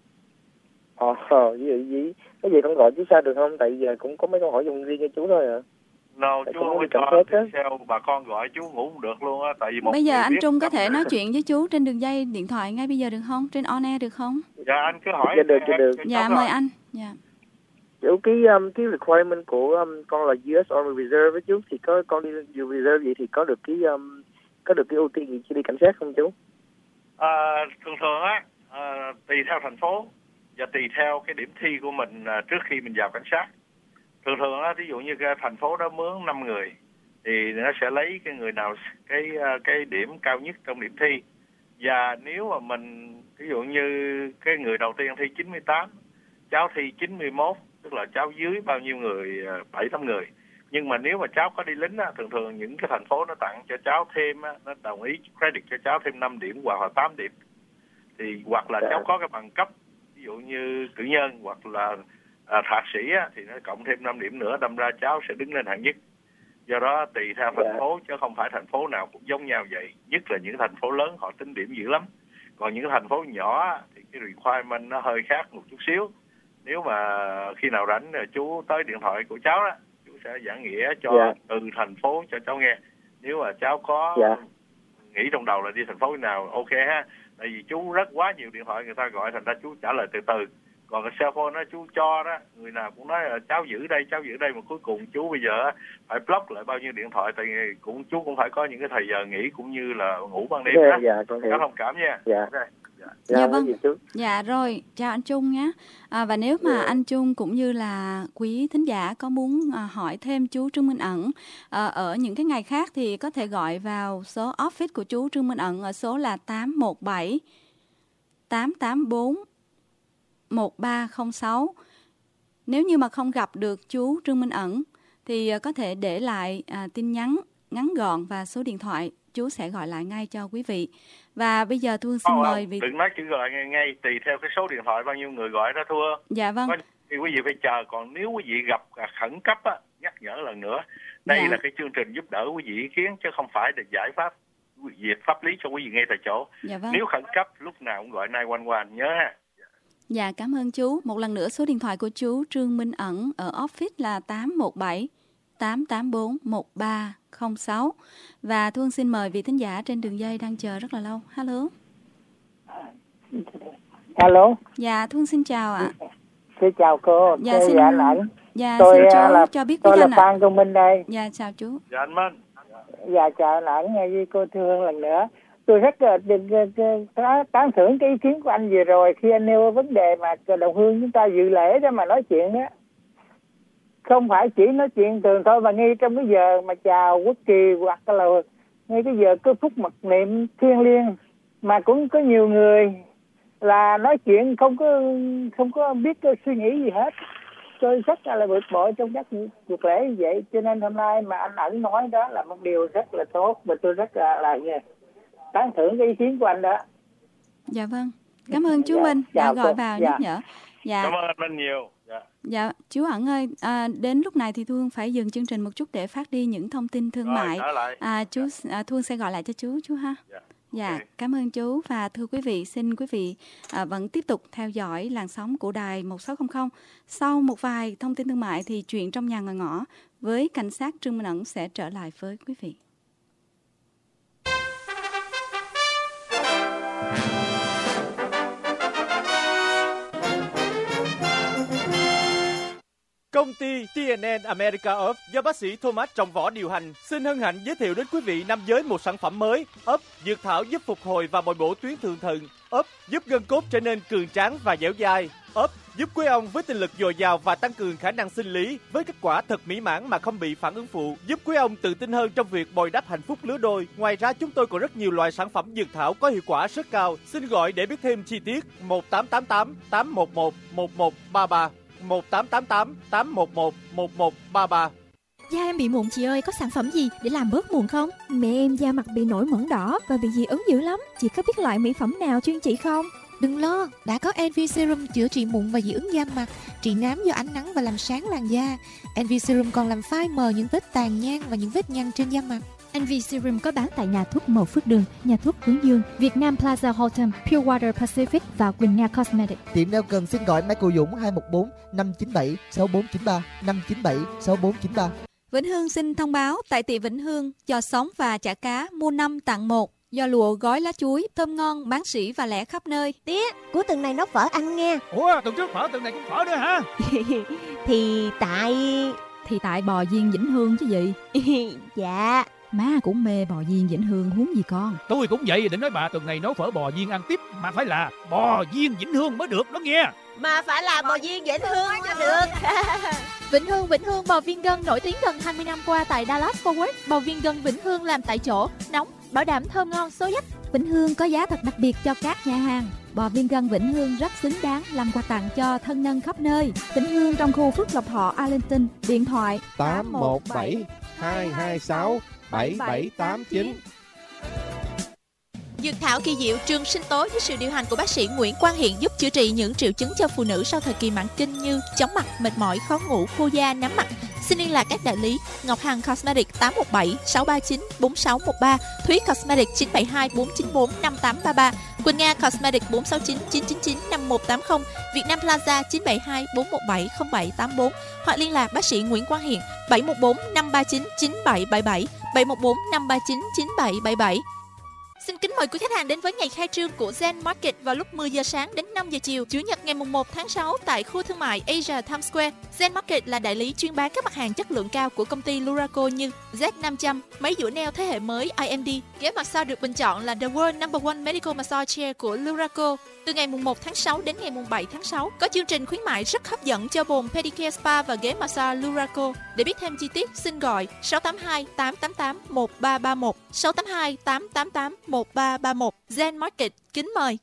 Ờ, ờ cái gì, gì cái gì con gọi chú sao được không? Tại giờ cũng có mấy câu hỏi dùng riêng cho chú thôi à.
No,
tại
chú không có cho sao bà con gọi chú ngủ không được luôn á, tại vì một
bây giờ anh Trung có thể nói chuyện với chú trên đường dây điện thoại ngay bây giờ được không? Trên on air được không?
Dạ anh cứ hỏi.
Dạ được, dạ được.
Dạ mời anh. Dạ.
Chú cái um, cái requirement của um, con là u ét Army Reserve với chú, thì có con đi reserve vậy thì có được cái um, có được cái ưu tiên gì khi đi cảnh sát không chú?
À, thường thường á à, tùy theo thành phố và tùy theo cái điểm thi của mình à, trước khi mình vào cảnh sát. Thường thường á, ví dụ như cái thành phố đó mướn năm người thì nó sẽ lấy cái người nào cái cái điểm cao nhất trong điểm thi. Và nếu mà mình ví dụ như cái người đầu tiên thi chín mươi tám, cháu thi chín mươi mốt, tức là cháu dưới bao nhiêu người, bảy tám người. Nhưng mà nếu mà cháu có đi lính á, thường thường những cái thành phố nó tặng cho cháu thêm á, nó đồng ý credit cho cháu thêm năm điểm hoặc là tám điểm. Thì hoặc là
Dạ.
cháu có cái bằng cấp ví dụ như cử nhân hoặc là à, thạc sĩ á, thì nó cộng thêm năm điểm nữa, đâm ra cháu sẽ đứng lên hạng nhất. Do đó tùy theo thành
Dạ.
phố chứ không phải thành phố nào cũng giống nhau vậy. Nhất là những thành phố lớn họ tính điểm dữ lắm. Còn những thành phố nhỏ thì cái requirement nó hơi khác một chút xíu. Nếu mà khi nào rảnh chú tới điện thoại của cháu đó, chú sẽ giảng nghĩa cho
Dạ.
từ thành phố cho cháu nghe. Nếu mà cháu có
Dạ.
nghĩ trong đầu là đi thành phố nào ok ha. Tại vì chú rất quá nhiều điện thoại người ta gọi, thành ra chú trả lời từ từ. Còn cái cell phone đó chú cho đó, người nào cũng nói là cháu giữ đây, cháu giữ đây, mà cuối cùng chú bây giờ phải block lại bao nhiêu điện thoại, tại vì cũng chú cũng phải có những cái thời giờ nghỉ cũng như là ngủ ban đêm
Dạ,
đó.
dạ, con hiểu.
Cháu thông cảm nha.
Dạ.
Okay.
Dạ,
Dạ vâng.
gì chú?
Dạ rồi, chào anh Trung nhé. À, và nếu mà
Dạ.
anh Trung cũng như là quý thính giả có muốn à, hỏi thêm chú Trương Minh Ẩn à, ở những cái ngày khác thì có thể gọi vào số office của chú Trương Minh Ẩn ở số là tám một bảy tám tám bốn một ba không sáu. Nếu như mà không gặp được chú Trương Minh Ẩn thì à, có thể để lại à, tin nhắn ngắn gọn và số điện thoại, chú sẽ gọi lại ngay cho quý vị. Và bây giờ Thương xin
Không,
mời
không,
vị.
đừng nói chữ gọi ngay, ngay tùy theo cái số điện thoại bao nhiêu người gọi đó thua.
Dạ vâng.
Có thì quý vị phải chờ, còn nếu quý vị gặp khẩn cấp á, nhắc nhở lần nữa. Đây
Dạ.
là cái chương trình giúp đỡ quý vị ý kiến chứ không phải là giải pháp việc pháp lý cho quý vị ngay tại chỗ.
Dạ vâng.
Nếu khẩn cấp lúc nào cũng gọi chín một một nhớ ha.
Dạ cảm ơn chú. Một lần nữa số điện thoại của chú Trương Minh Ẩn ở office là tám một bảy tám tám bốn một ba không sáu. Và Thương xin mời vị thính giả trên đường dây đang chờ rất là lâu. Hello.
Hello.
Dạ Thương xin chào ạ.
Xin chào cô.
Dạ
tôi
xin
là anh Ảnh.
Dạ
tôi
xin chú
là,
cho biết
tôi
biết
là
anh ạ.
Phan Công Minh đây.
Dạ chào chú.
Dạ anh Minh.
Dạ chào anh Ảnh nghe với cô Thư Hương lần nữa. Tôi rất là tán thưởng cái ý kiến của anh vừa rồi khi anh nêu vấn đề mà đồng hương chúng ta dự lễ đó mà nói chuyện đó. Không phải chỉ nói chuyện thường thôi, mà ngay trong cái giờ mà chào quốc kỳ hoặc là ngay cái giờ cái phút mặc niệm thiêng liêng mà cũng có nhiều người là nói chuyện không có không có biết suy nghĩ gì hết. Tôi rất là bực bội trong các cuộc lễ như vậy, cho nên hôm nay mà anh Ẩn nói đó là một điều rất là tốt và tôi rất là là tán thưởng cái ý kiến của anh đó.
Dạ vâng. Cảm ơn chú
Dạ,
Minh đã
chào
gọi
cô.
vào
Dạ.
nhắc nhở. Dạ.
Cảm ơn anh Minh nhiều. Dạ.
Dạ, chú Ẩn ơi, à, đến lúc này thì Thương phải dừng chương trình một chút để phát đi những thông tin thương
Rồi,
mại.
trở lại.
À, chú à, Thương sẽ gọi lại cho chú chú ha.
Dạ.
Dạ,
Ok.
cảm ơn chú và thưa quý vị, xin quý vị à, vẫn tiếp tục theo dõi làn sóng của đài một sáu không không. Sau một vài thông tin thương mại thì chuyện trong nhà ngõ ngõ với cảnh sát Trương Minh Ẩn sẽ trở lại với quý vị.
Công ty tê en en America Earth do bác sĩ Thomas Trọng Võ điều hành xin hân hạnh giới thiệu đến quý vị năm giới một sản phẩm mới. ấp dược thảo giúp phục hồi và bồi bổ tuyến thượng thận. ấp giúp gân cốt trở nên cường tráng và dẻo dai. ấp giúp quý ông với tinh lực dồi dào và tăng cường khả năng sinh lý với kết quả thật mỹ mãn mà không bị phản ứng phụ, giúp quý ông tự tin hơn trong việc bồi đắp hạnh phúc lứa đôi. Ngoài ra chúng tôi còn rất nhiều loại sản phẩm dược thảo có hiệu quả rất cao. Xin gọi để biết thêm chi tiết một tám tám tám tám một một một một ba ba. một tám tám tám tám một một một một ba ba.
Da em bị mụn chị ơi, có sản phẩm gì để làm bớt mụn không? Mẹ em da mặt bị nổi mẩn đỏ và bị dị ứng dữ lắm. Chị có biết loại mỹ phẩm nào chuyên trị không? Đừng lo, đã có en vê Serum chữa trị mụn và dị ứng da mặt, trị nám do ánh nắng và làm sáng làn da. en vê Serum còn làm phai mờ những vết tàn nhang và những vết nhăn trên da mặt.
en vê Serum có bán tại nhà thuốc Mậu Phước Đường, nhà thuốc Hướng Dương, Việt Nam Plaza Hotel, Pure Water Pacific và Quỳnh Nga Cosmetics.
Tiện nào cần xin gọi Michael Dũng hai một bốn năm chín bảy sáu bốn chín ba năm chín bảy sáu bốn chín ba.
Vĩnh Hương xin thông báo tại tiệm Vĩnh Hương, giò sống và chả cá mua năm tặng một. Giò lụa gói lá chuối, thơm ngon, bán sỉ và lẻ khắp nơi.
Tía, cuối tuần này nấu phở ăn nghe.
Ủa, tuần trước phở, tuần này cũng phở nữa hả?
Thì tại...
Thì tại bò viên Vĩnh Hương chứ gì.
Dạ.
Má cũng mê bò viên Vĩnh Hương huống gì con.
Tôi cũng vậy, định nói bà tuần này nấu phở bò viên ăn tiếp. Mà phải là bò viên Vĩnh Hương mới được đó nghe.
Mà phải là bò viên Vĩnh Hương mới được.
Vĩnh Hương, Vĩnh Hương bò viên gân nổi tiếng gần hai mươi năm qua tại Dallas Fort Worth. Bò viên gân Vĩnh Hương làm tại chỗ, nóng, bảo đảm thơm ngon, xối dách.
Vĩnh Hương có giá thật đặc biệt cho các nhà hàng. Bò viên gân Vĩnh Hương rất xứng đáng làm quà tặng cho thân nhân khắp nơi. Vĩnh Hương trong khu Phước Lộc Thọ, Arlington. Điện thoại
tám một bảy hai hai sáu bảy bảy tám chín.
Dược thảo kỳ diệu trường sinh tố với sự điều hành của bác sĩ Nguyễn Quang Hiện giúp chữa trị những triệu chứng cho phụ nữ sau thời kỳ mãn kinh như chóng mặt, mệt mỏi, khó ngủ, khô da, nám mặt. Xin liên lạc các đại lý Ngọc Hằng Cosmetics tám một bảy sáu ba chín bốn sáu một ba, Thúy Cosmetics chín bảy hai bốn chín bốn năm tám ba ba, Quỳnh Nga Cosmetics bốn sáu chín chín chín chín năm một tám không, Việt Nam Plaza chín bảy hai bốn một bảy không bảy tám bốn, hoặc liên lạc bác sĩ Nguyễn Quang Hiện bảy một bốn năm ba chín chín bảy bảy bảy, bảy một bốn năm ba chín chín bảy bảy bảy. Xin kính mời quý khách hàng đến với ngày khai trương của Zen Market vào lúc mười giờ sáng đến năm giờ chiều, Chủ nhật ngày mùng một tháng sáu tại khu thương mại Asia Times Square. Zen Market là đại lý chuyên bán các mặt hàng chất lượng cao của công ty Luraco như Z năm trăm, máy duỗi neo thế hệ mới I M D, ghế massage được bình chọn là The World Number One Medical Massage Chair của Luraco. Từ ngày mùng một tháng sáu đến ngày mùng bảy tháng sáu có chương trình khuyến mại rất hấp dẫn cho bồn pedicure spa và ghế massage Luraco. Để biết thêm chi tiết xin gọi sáu tám hai tám tám tám một ba ba một, sáu tám hai tám tám tám một ba ba một. Zen Market kính mời.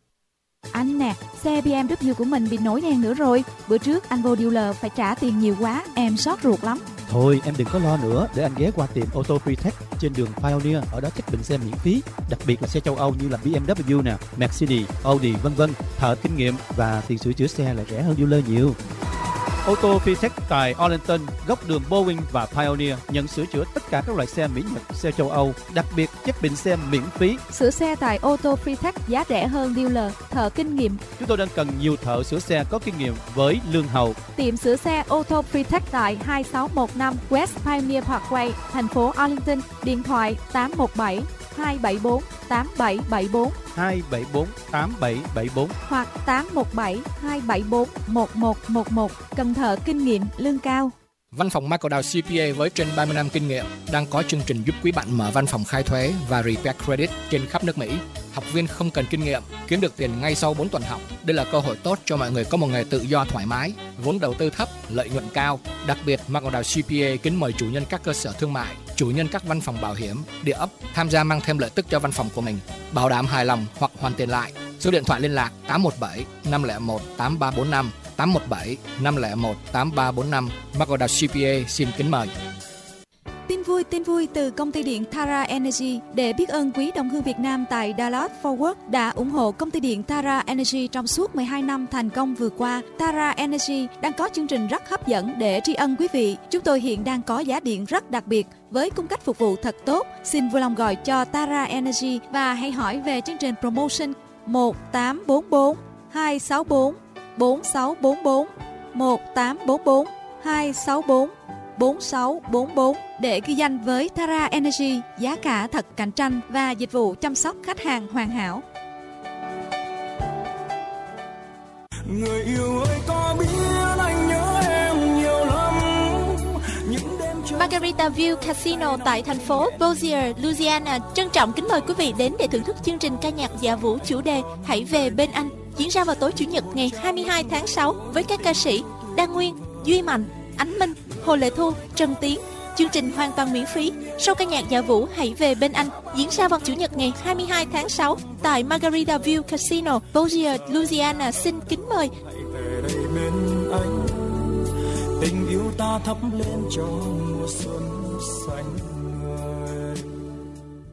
Anh nè, xe bê em vê của mình bị nổi đèn nữa rồi. Bữa trước anh vô dealer phải trả tiền nhiều quá, em xót ruột lắm.
Thôi em đừng có lo nữa, để anh ghé qua tiệm Auto Free Tech trên đường Pioneer, ở đó check bình xe miễn phí, đặc biệt là xe châu Âu như là bê em vê nè, Mercedes, Audi vân vân, thợ kinh nghiệm và tiền sửa chữa xe lại rẻ hơn dealer nhiều.
Auto Free Tech tại Arlington, góc đường Boeing và Pioneer, nhận sửa chữa tất cả các loại xe Mỹ Nhật, xe châu Âu, đặc biệt check bình xe miễn phí.
Sửa xe tại Auto Free Tech giá rẻ hơn dealer, thợ kinh nghiệm.
Chúng tôi đang cần nhiều thợ sửa xe có kinh nghiệm với lương hậu.
Tiệm sửa xe Auto Free Tech tại hai sáu một năm West Pioneer Parkway, thành phố Arlington. Điện thoại tám một bảy hai bảy bốn tám bảy bảy bốn,
hai bảy bốn tám bảy bảy bốn
hoặc tám một bảy hai bảy bốn một một một một. Cần thợ kinh nghiệm, lương cao.
Văn phòng McAdoo xê pê A với trên ba mươi năm kinh nghiệm đang có chương trình giúp quý bạn mở văn phòng khai thuế và Repair Credit trên khắp nước Mỹ. Học viên không cần kinh nghiệm, kiếm được tiền ngay sau bốn tuần học. Đây là cơ hội tốt cho mọi người có một nghề tự do thoải mái, vốn đầu tư thấp, lợi nhuận cao. Đặc biệt, McAdoo xê pê A kính mời chủ nhân các cơ sở thương mại, chủ nhân các văn phòng bảo hiểm, địa ốc tham gia mang thêm lợi tức cho văn phòng của mình, bảo đảm hài lòng hoặc hoàn tiền lại. Số điện thoại liên lạc tám một bảy năm không một tám ba bốn năm, tám một bảy năm không một tám ba bốn năm. McAdoo xê pê A xin kính mời.
Tin vui, tin vui từ công ty điện Tara Energy. Để biết ơn quý đồng hương Việt Nam tại Dallas Fort Worth đã ủng hộ công ty điện Tara Energy trong suốt mười hai năm thành công vừa qua. Tara Energy đang có chương trình rất hấp dẫn để tri ân quý vị. Chúng tôi hiện đang có giá điện rất đặc biệt với cung cách phục vụ thật tốt. Xin vui lòng gọi cho Tara Energy và hãy hỏi về chương trình promotion một tám bốn bốn hai sáu bốn bốn sáu bốn bốn, một tám bốn bốn hai sáu bốn bốn sáu bốn bốn để ghi danh với Tara Energy, giá cả thật cạnh tranh và dịch vụ chăm sóc khách hàng hoàn hảo.
Người yêu ơi có biết anh nhớ em nhiều lắm. Những đêm trời...
Margarita View Casino tại thành phố Bossier, Louisiana trân trọng kính mời quý vị đến để thưởng thức chương trình ca nhạc dạ vũ chủ đề Hãy về bên anh, diễn ra vào tối Chủ nhật ngày hai mươi hai tháng sáu với các ca sĩ Đan Nguyên, Duy Mạnh, Ánh Minh, Hồ Lệ Thu, Trần Tiến. Chương trình hoàn toàn miễn phí. Show ca nhạc dạ vũ Hãy về bên anh diễn ra vào Chủ nhật ngày hai mươi hai tháng sáu tại Margarita View Casino, Bossier, Louisiana. Xin kính mời.
Hãy về đây bên anh, tình yêu ta thắp lên cho mùa xuân xanh.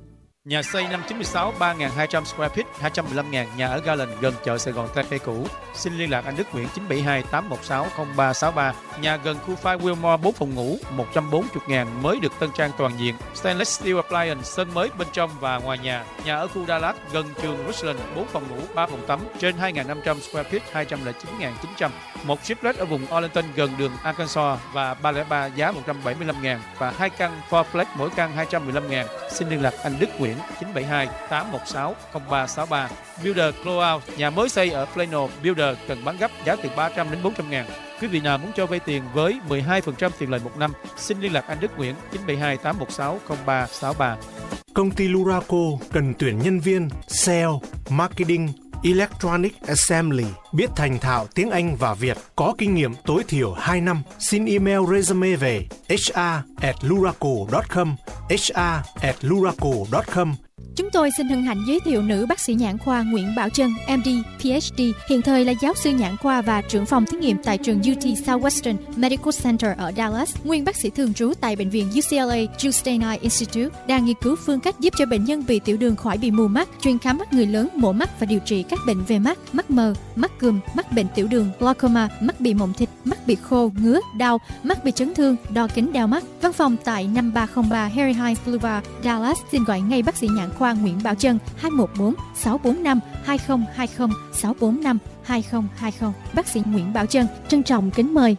Nhà xây năm chín sáu ba nghìn hai trăm square feet, hai trăm mười lăm nghìn, nhà ở Garland gần chợ Sài Gòn Tây Phê cũ. Xin liên lạc anh Đức Nguyễn chín bảy hai tám một sáu không ba sáu ba. Nhà gần khu Five Wilmore bốn phòng ngủ, một trăm bốn mươi nghìn, mới được tân trang toàn diện. Stainless Steel Appliance, sơn mới bên trong và ngoài nhà. Nhà ở khu Dallas gần trường Richland, bốn phòng ngủ, ba phòng tắm, trên hai nghìn năm trăm square feet, hai trăm lẻ chín nghìn chín trăm. Một triplex ở vùng Arlington gần đường Arkansas và ba không ba giá một trăm bảy mươi lăm nghìn và hai căn fourplex mỗi căn hai trăm mười lăm nghìn. Xin liên lạc anh Đức Nguyễn chín bảy hai tám một sáu không ba sáu ba. Builder Closeout, nhà mới xây ở Plano. Builder cần bán gấp, giá từ ba trăm đến bốn trăm ngàn. Quý vị nào muốn cho vay tiền với mười hai phần trăm tiền lời một năm, xin liên lạc anh Đức Nguyễn chín bảy hai tám một sáu không ba sáu ba.
Công ty Luraco cần tuyển nhân viên Sale, Marketing, Electronic Assembly, biết thành thạo tiếng Anh và Việt, có kinh nghiệm tối thiểu hai năm. Xin email resume về h r at luraco chấm com, h r at luraco chấm com.
Chúng tôi xin hân hạnh giới thiệu nữ bác sĩ nhãn khoa Nguyễn Bảo Trân, M D, P H D, hiện thời là giáo sư nhãn khoa và trưởng phòng thí nghiệm tại trường U T Southwestern Medical Center ở Dallas, nguyên bác sĩ thường trú tại bệnh viện U C L A Justein Eye Institute, đang nghiên cứu phương cách giúp cho bệnh nhân bị tiểu đường khỏi bị mù mắt, chuyên khám mắt người lớn, mổ mắt và điều trị các bệnh về mắt, mắt mờ, mắt cườm, mắt bệnh tiểu đường, glaucoma, mắt bị mộng thịt, mắt bị khô, ngứa, đau, mắt bị chấn thương, đo kính đeo mắt. Văn phòng tại năm ba không ba Harry Hines Boulevard, Dallas. Xin gọi ngay bác sĩ nhãn khoa Nguyễn Bảo Trân hai một bốn sáu bốn năm hai không hai không sáu bốn năm hai không hai không. Bác sĩ Nguyễn Bảo Trân trân trọng kính mời.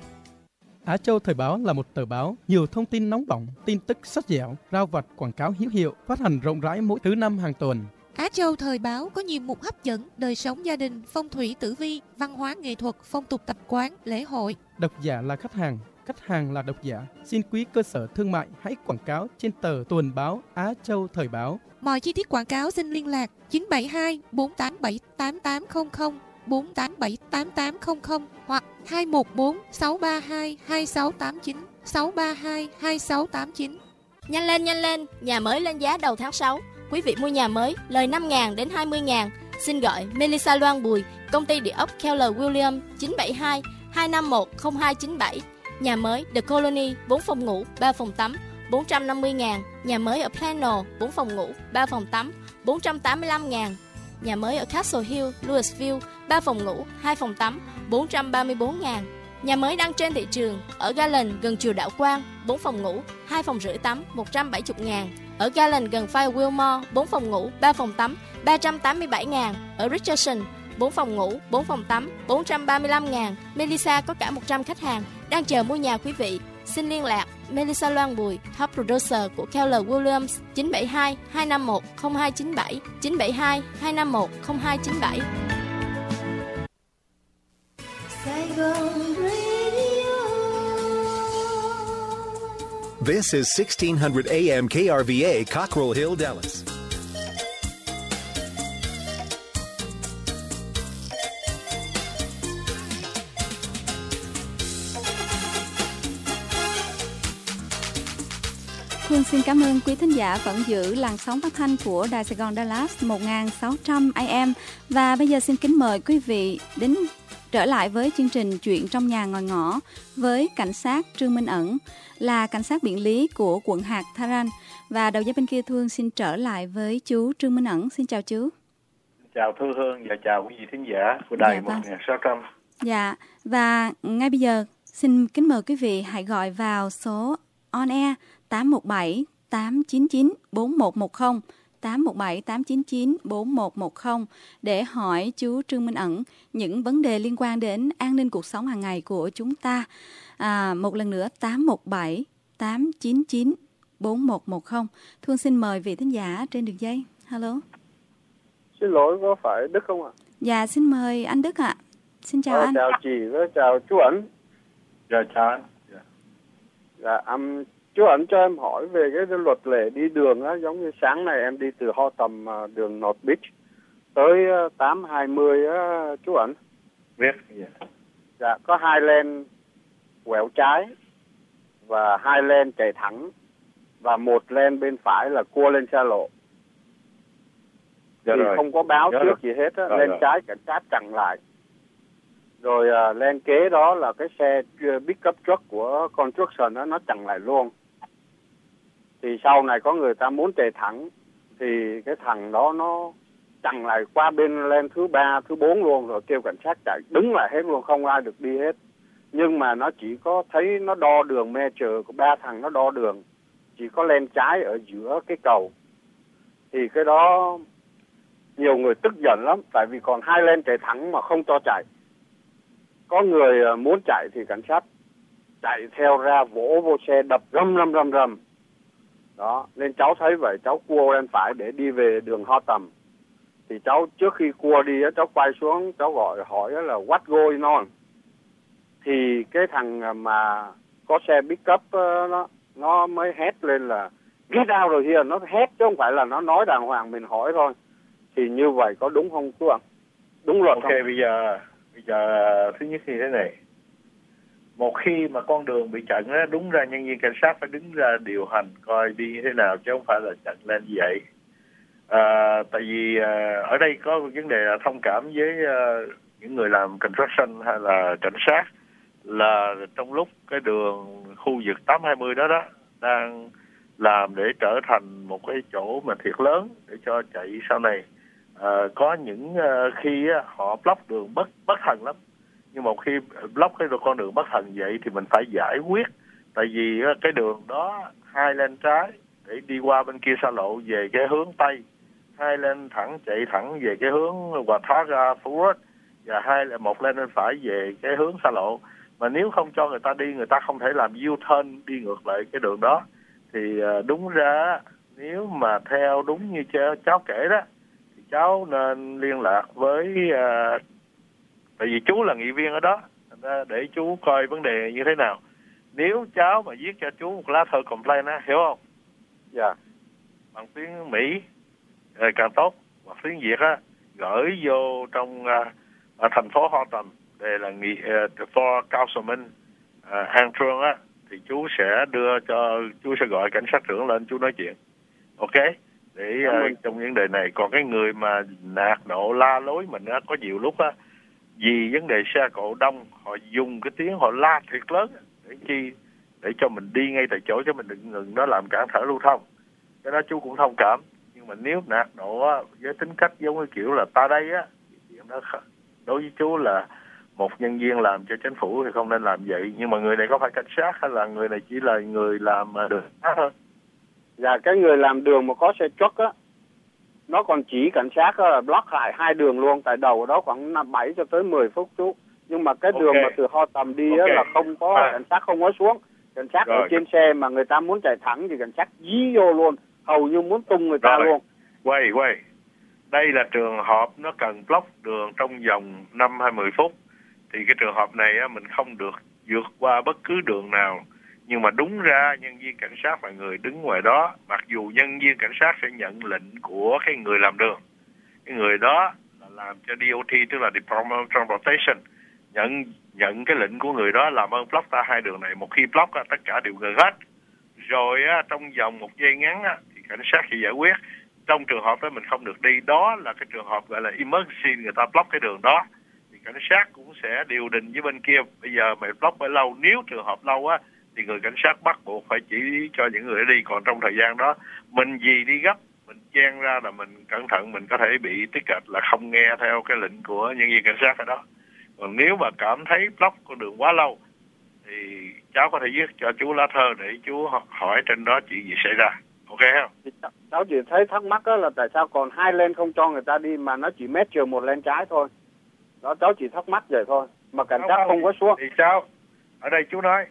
Á Châu Thời báo là một tờ báo nhiều thông tin nóng bỏng, tin tức sốt dẻo, rao vặt, quảng cáo hữu hiệu, phát hành rộng rãi mỗi thứ năm hàng tuần.
Á Châu Thời báo có nhiều mục hấp dẫn, đời sống gia đình, phong thủy tử vi, văn hóa nghệ thuật, phong tục tập quán, lễ hội.
Độc giả là khách hàng, khách hàng là độc giả. Xin quý cơ sở thương mại hãy quảng cáo trên tờ tuần báo Á Châu Thời báo.
Mọi chi tiết quảng cáo xin liên lạc chín bảy hai bốn tám bảy tám tám không không, bốn tám bảy tám tám không không hoặc hai một bốn sáu ba hai hai sáu tám chín, sáu ba hai hai sáu tám chín.
Nhanh lên nhanh lên, nhà mới lên giá đầu tháng sáu. Quý vị mua nhà mới lời năm nghìn đến hai mươi nghìn. Xin gọi Melissa Loan Bùi, công ty địa ốc Keller Williams chín bảy hai hai năm một không hai chín bảy. Nhà mới The Colony bốn phòng ngủ, ba phòng tắm, bốn trăm năm mươi nghìn. Nhà mới ở Plano bốn phòng ngủ, ba phòng tắm, bốn trăm tám mươi lăm nghìn. Nhà mới ở Castle Hill, Louisville ba phòng ngủ, hai phòng tắm, bốn trăm ba mươi bốn nghìn. Nhà mới đang trên thị trường ở Garland gần chùa Đạo Quang, bốn phòng ngủ, hai phòng rưỡi tắm, một trăm bảy mươi nghìn. Ở Garland gần Five Wilmore, bốn phòng ngủ, ba phòng tắm, ba trăm tám mươi bảy nghìn. Ở Richardson, bốn phòng ngủ, bốn phòng tắm, bốn trăm ba mươi lăm nghìn. Melissa có cả một trăm khách hàng đang chờ mua nhà quý vị. Xin liên lạc Melissa Loan Bùi, Top Producer của Keller Williams chín bảy hai hai năm một không hai chín bảy, chín bảy hai hai năm một không hai chín bảy.
Saigon Radio.
This is sixteen hundred A M K R V A, Cockrell Hill, Dallas.
Hương xin cảm ơn quý thính giả vẫn giữ làn sóng phát thanh của Đài Sài Gòn Dallas một nghìn sáu trăm A M. Và bây giờ xin kính mời quý vị đến trở lại với chương trình Chuyện trong nhà ngồi ngõ với cảnh sát Trương Minh Ẩn, là cảnh sát biển lý của quận hạt Tharan. Và đầu dây bên kia Thương xin trở lại với chú Trương Minh Ẩn. Xin chào chú.
Chào Thu Hương và chào quý vị thính giả của Đài
Dạ,
một nghìn sáu trăm.
Dạ, và ngay bây giờ xin kính mời quý vị hãy gọi vào số on air tám một bảy tám chín chín bốn một một không, tám một bảy tám chín chín bốn một một không để hỏi chú Trương Minh Ẩn những vấn đề liên quan đến an ninh cuộc sống hàng ngày của chúng ta. À, một lần nữa tám một bảy tám chín chín bốn một một không. Thương xin mời vị thính giả trên đường dây. Hello.
Xin lỗi, có phải Đức không ạ?
Dạ, xin mời anh Đức ạ. Xin chào
à,
anh.
Chào chị, với chào chú Ẩn.
Dạ, chào anh. Dạ,
dạ um, chú Ẩn cho em hỏi về cái luật lệ đi đường á, giống như sáng nay em đi từ Hotham uh, đường North Beach tới uh, tám hai mươi á, chú Ẩn.
Biết. Dạ.
Dạ, có hai lane quẹo trái và hai lane chạy thẳng và một lane bên phải là cua lên xa lộ.
Dạ
thì
rồi.
Không có báo
Dạ
trước
rồi.
gì hết á,
Rồi
lên
rồi.
trái cảnh sát chặn lại. Rồi uh, lên kế đó là cái xe pickup truck của construction đó, nó chặn lại luôn. Thì sau này có người ta muốn chạy thẳng thì cái thằng đó nó chặn lại qua bên lên thứ ba, thứ bốn luôn, rồi kêu cảnh sát chạy đứng lại hết luôn, không ai được đi hết. Nhưng mà nó chỉ có thấy nó đo đường measure của ba thằng, nó đo đường chỉ có lên trái ở giữa cái cầu. Thì cái đó nhiều người tức giận lắm, tại vì còn hai lên chạy thẳng mà không cho chạy. Có người muốn chạy thì cảnh sát chạy theo ra vỗ vô xe đập rầm rầm rầm rầm. Đó, nên cháu thấy vậy cháu cua lên phải để đi về đường Ho Tầm. Thì cháu trước khi cua đi cháu quay xuống, cháu gọi hỏi là what going on. Thì cái thằng mà có xe pick-up nó nó mới hét lên là get out rồi here, nó hét chứ không phải là nó nói đàng hoàng, mình hỏi thôi. Thì như vậy có đúng không chú ạ? Đúng luật
không? Ok, bây giờ bây giờ thứ nhất như thế này. Một khi mà con đường bị chặn á, đúng ra nhân viên cảnh sát phải đứng ra điều hành coi đi như thế nào, chứ không phải là chặn lên như vậy. À, tại vì à, ở đây có vấn đề là thông cảm với à, những người làm construction hay là cảnh sát, là trong lúc cái đường khu vực tám hai mươi đó đó đang làm để trở thành một cái chỗ mà thiệt lớn để cho chạy sau này. À, có những uh, khi uh, họ block đường bất bất thần lắm, nhưng một khi block cái con đường bất thần vậy thì mình phải giải quyết, tại vì uh, cái đường đó hai lên trái để đi qua bên kia xa lộ về cái hướng tây, hai lên thẳng chạy thẳng về cái hướng Watauga Forward, và hai là một lên bên phải về cái hướng xa lộ. Mà nếu không cho người ta đi, người ta không thể làm U-turn đi ngược lại cái đường đó. Thì uh, đúng ra nếu mà theo đúng như cháu, cháu kể đó, thì cháu nên liên lạc với uh, tại vì chú là nghị viên ở đó để chú coi vấn đề như thế nào. Nếu cháu mà viết cho chú một lá thư complain á, hiểu không?
Dạ. Yeah.
Bằng tiếng Mỹ uh, càng tốt, hoặc tiếng Việt á, gửi vô trong uh, ở thành phố Ho Tầm để là nghị uh, for councilman uh, An Trương á, thì chú sẽ đưa cho, chú sẽ gọi cảnh sát trưởng lên chú nói chuyện. Ok? Để uh, trong vấn đề này. Còn cái người mà nạt nộ la lối mình á, có nhiều lúc á, vì vấn đề xe cộ đông, họ dùng cái tiếng họ la thiệt lớn để chi, để cho mình đi ngay tại chỗ, cho mình đừng ngừng nó làm cản trở lưu thông. Cái đó chú cũng thông cảm. Nhưng mà nếu nạt nộ á, với tính cách giống như kiểu là ta đây á, thì đó, đối với chú là một nhân viên làm cho chính phủ thì không nên làm vậy. Nhưng mà người này có phải cảnh sát hay là người này chỉ là người làm đường thôi?
Dạ, cái người làm đường mà có xe truck á, nó còn chỉ cảnh sát là block lại hai đường luôn, tại đầu đó khoảng bảy cho tới mười phút chú. Nhưng mà cái đường okay. mà từ Ho Tầm đi okay. á, là không có, à. cảnh sát không có xuống. Cảnh sát rồi. Ở trên xe mà người ta muốn chạy thẳng thì cảnh sát dí vô luôn, hầu như muốn tung người ta rồi. Luôn.
Quay, quay. Đây là trường hợp nó cần block đường trong vòng năm hay mười phút. Thì cái trường hợp này á, mình không được vượt qua bất cứ đường nào. Nhưng mà đúng ra nhân viên cảnh sát là người đứng ngoài đó, mặc dù nhân viên cảnh sát sẽ nhận lệnh của cái người làm đường. Cái người đó là làm cho đê o tê, tức là Department of Transportation, nhận nhận cái lệnh của người đó làm ơn block ta hai đường này. Một khi block á, tất cả đều ngừng hết. Rồi á, trong vòng một giây ngắn á, thì cảnh sát sẽ giải quyết. Trong trường hợp đó mình không được đi, đó là cái trường hợp gọi là emergency, người ta block cái đường đó. Thì cảnh sát cũng sẽ điều đình với bên kia, bây giờ mày block phải lâu, nếu trường hợp lâu á, thì người cảnh sát bắt buộc phải chỉ cho những người đi. Còn trong thời gian đó, mình gì đi gấp, mình chen ra là mình cẩn thận, mình có thể bị ticket là không nghe theo cái lệnh của nhân viên cảnh sát ở đó. Còn nếu mà cảm thấy block con đường quá lâu, thì cháu có thể viết cho chú lá thơ để chú hỏi trên đó chuyện gì xảy ra. Ok không?
Cháu, cháu chỉ thấy thắc mắc đó là tại sao còn hai lên không cho người ta đi mà nó chỉ measure một lên trái thôi. Đó, cháu chỉ thắc mắc vậy thôi. Mà cảnh sát không, không có xuống.
Thì cháu, ở đây chú nói,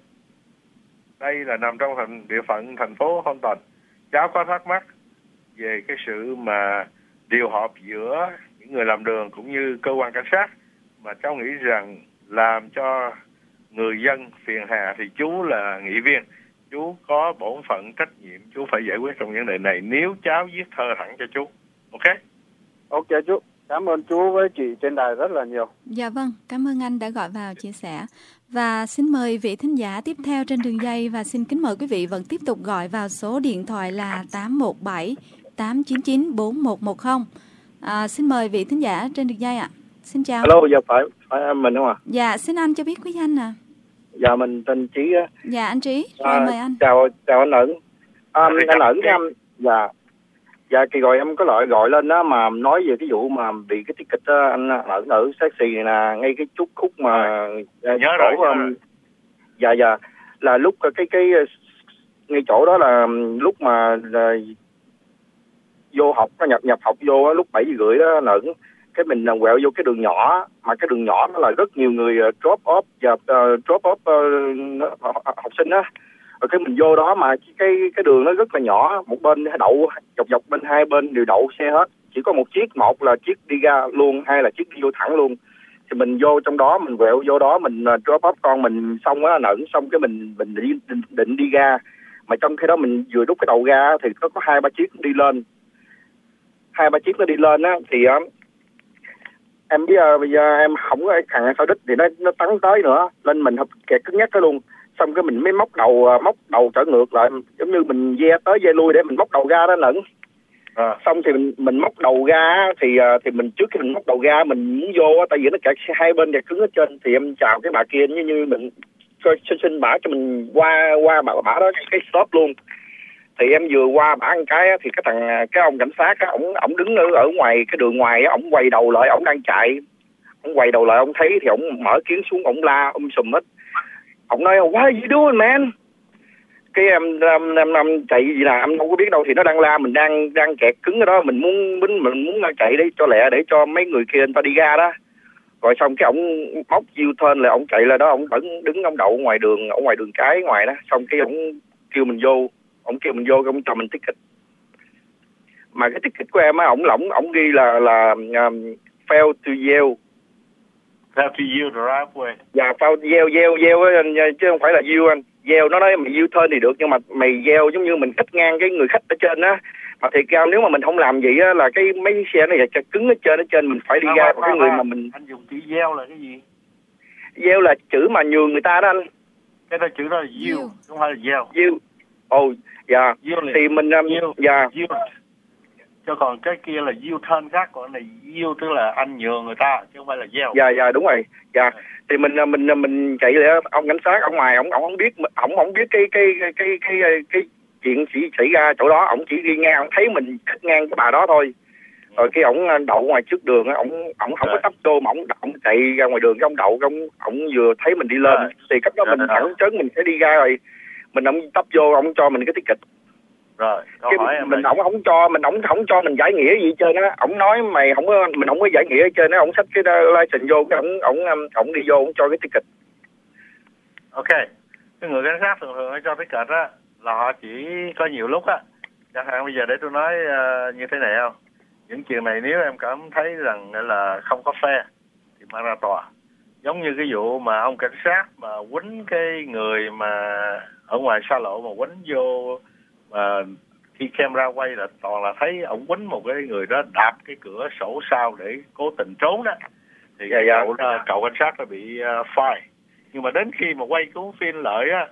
đây là nằm trong thành địa phận thành phố Houston. Cháu có thắc mắc về cái sự mà điều họp giữa những người làm đường cũng như cơ quan cảnh sát, mà cháu nghĩ rằng làm cho người dân phiền hà, thì chú là nghị viên, chú có bổn phận trách nhiệm, chú phải giải quyết trong vấn đề này. Nếu cháu viết thơ thẳng cho chú. Ok?
Ok chú. Cảm ơn chú với chị trên đài rất là nhiều.
Dạ vâng, cảm ơn anh đã gọi vào chia sẻ. Và xin mời vị thính giả tiếp theo trên đường dây, và xin kính mời quý vị vẫn tiếp tục gọi vào số điện thoại là tám một bảy tám chín chín bốn một một không. À, xin mời vị thính giả trên đường dây ạ. Xin chào.
Alo, giờ phải phải em mình không ạ?
Dạ, xin anh cho biết quý danh ạ.
Dạ, mình tên Trí á.
Dạ, anh Trí,
à,
mời anh.
Chào chào anh Ẩn. À, anh Ẩn với em. Dạ. Dạ, kỳ rồi em có loại gọi lên đó mà nói về cái vụ mà bị cái ticket đó, anh ở ở taxi này là ngay cái chút khúc mà
nhớ
chỗ,
rồi, nhớ
um,
rồi.
Dạ dạ là lúc cái cái ngay chỗ đó là lúc mà là, vô học nhập nhập học vô á, lúc bảy giờ rưỡi đó là cái mình quẹo vô cái đường nhỏ mà cái đường nhỏ đó là rất nhiều người drop off và uh, drop off uh, học sinh á. Rồi cái mình vô đó mà cái cái đường nó rất là nhỏ, một bên đậu dọc dọc bên hai bên đều đậu xe hết, chỉ có một chiếc, một là chiếc đi ra luôn, hai là chiếc đi vô thẳng luôn. Thì mình vô trong đó, mình quẹo vô đó, mình drop off con mình xong á, nẫn xong cái mình mình định, định, định đi ra, mà trong khi đó mình vừa đút cái đầu ra thì có có hai ba chiếc đi lên, hai ba chiếc nó đi lên á thì uh, em biết uh, bây giờ em không có thằng sau đích thì nó nó tấn tới nữa, nên mình kẹt cứng nhắc cái luôn. Xong cái mình mới móc đầu móc đầu trở ngược lại, giống như mình ve tới ve lui để mình móc đầu ra đó lẫn. À. Xong thì mình mình móc đầu ra thì thì mình trước khi mình móc đầu ra mình muốn vô, tại vì nó kẹt hai bên kẹt cứng ở trên, thì em chào cái bà kia như như mình cho xin xin bả cho mình qua qua bà bả đó cái stop luôn. Thì em vừa qua bả một cái thì cái thằng cái ông cảnh sát á, ổng ổng đứng ở ở ngoài cái đường ngoài á, ổng quay đầu lại, ổng đang chạy, ổng quay đầu lại, ổng thấy thì ổng mở kiến xuống, ổng la um sùm hết. Ông nói what are you doing man? Cái em em, em, em chạy gì nào em không có biết đâu, thì nó đang la, mình đang đang kẹt cứng ở đó, mình muốn mình, mình muốn chạy để cho lẹ để cho mấy người kia người ta đi ra đó. Rồi xong cái ông móc diêu thên là ông chạy lên đó, ông đứng đứng ông đậu ngoài đường, ở ngoài đường cái ngoài đó. Xong cái ông kêu mình vô, ông kêu mình vô, ông cho mình ticket. Mà cái ticket của em á, ông lỏng ông ghi là là um, fail to yield.
Fail to yield the right way.
Dạ, fail yield yield yield anh, chứ không phải là yield anh. Yield nó nói mày yield thên thì được, nhưng mà mày yield giống như mình khách ngang cái người khách ở trên á. Mà thiệt ra nếu mà mình không làm vậy á là cái mấy xe này là cứng ở trên, ở trên mình phải đi à, ra của cái người mà mình.
Anh dùng chữ yield là cái gì?
Yield là chữ mà nhường người ta đó anh.
Cái đó chữ đó là yield, yield. Không phải là yield.
Yield. Ồ, dạ.
Yield
thì mình um,
yield.
Dạ.
Yield. Cho còn cái kia là yield thên khác, còn này yield tức là anh nhường người ta chứ không phải là yield.
Dạ dạ đúng rồi. Dạ. Thì mình mình mình chạy lại, ông cảnh sát ở ngoài ông ông không biết ông không biết cái cái cái cái cái, cái chuyện chỉ xảy ra chỗ đó, ông chỉ đi ngang, ông thấy mình khách ngang cái bà đó thôi. Rồi cái ông đậu ngoài trước đường, ông ông không có tấp vô mà ông ông chạy ra ngoài đường, cái ông đậu, ông ông vừa thấy mình đi lên à. Thì cấp đó à, mình thẳng chấn mình sẽ đi ra rồi, mình ông tấp vô, ông cho mình cái ticket.
Rồi,
cái mình ổng không cho mình ổng không cho mình giải nghĩa gì trên á, ổng nói mày không có, mình không có giải nghĩa ở trên á, ổng xách cái license vô, cái ổng ổng ổng đi vô, ổng cho cái ticket.
Ok, cái người cảnh sát thường thường cho ticket á là họ chỉ có nhiều lúc á, chẳng hạn bây giờ để tôi nói uh, như thế này không, những chuyện này nếu em cảm thấy rằng là không có fair thì mang ra tòa. Giống như cái vụ mà ông cảnh sát mà quýnh cái người mà ở ngoài xa lộ mà quýnh vô, mà khi camera quay là toàn là thấy ông quýnh một cái người đó đạp cái cửa sổ sau để cố tình trốn đó, thì dạ, dạ. Cậu, cậu cảnh sát là bị uh, fine. Nhưng mà đến khi mà quay cuốn phim lại á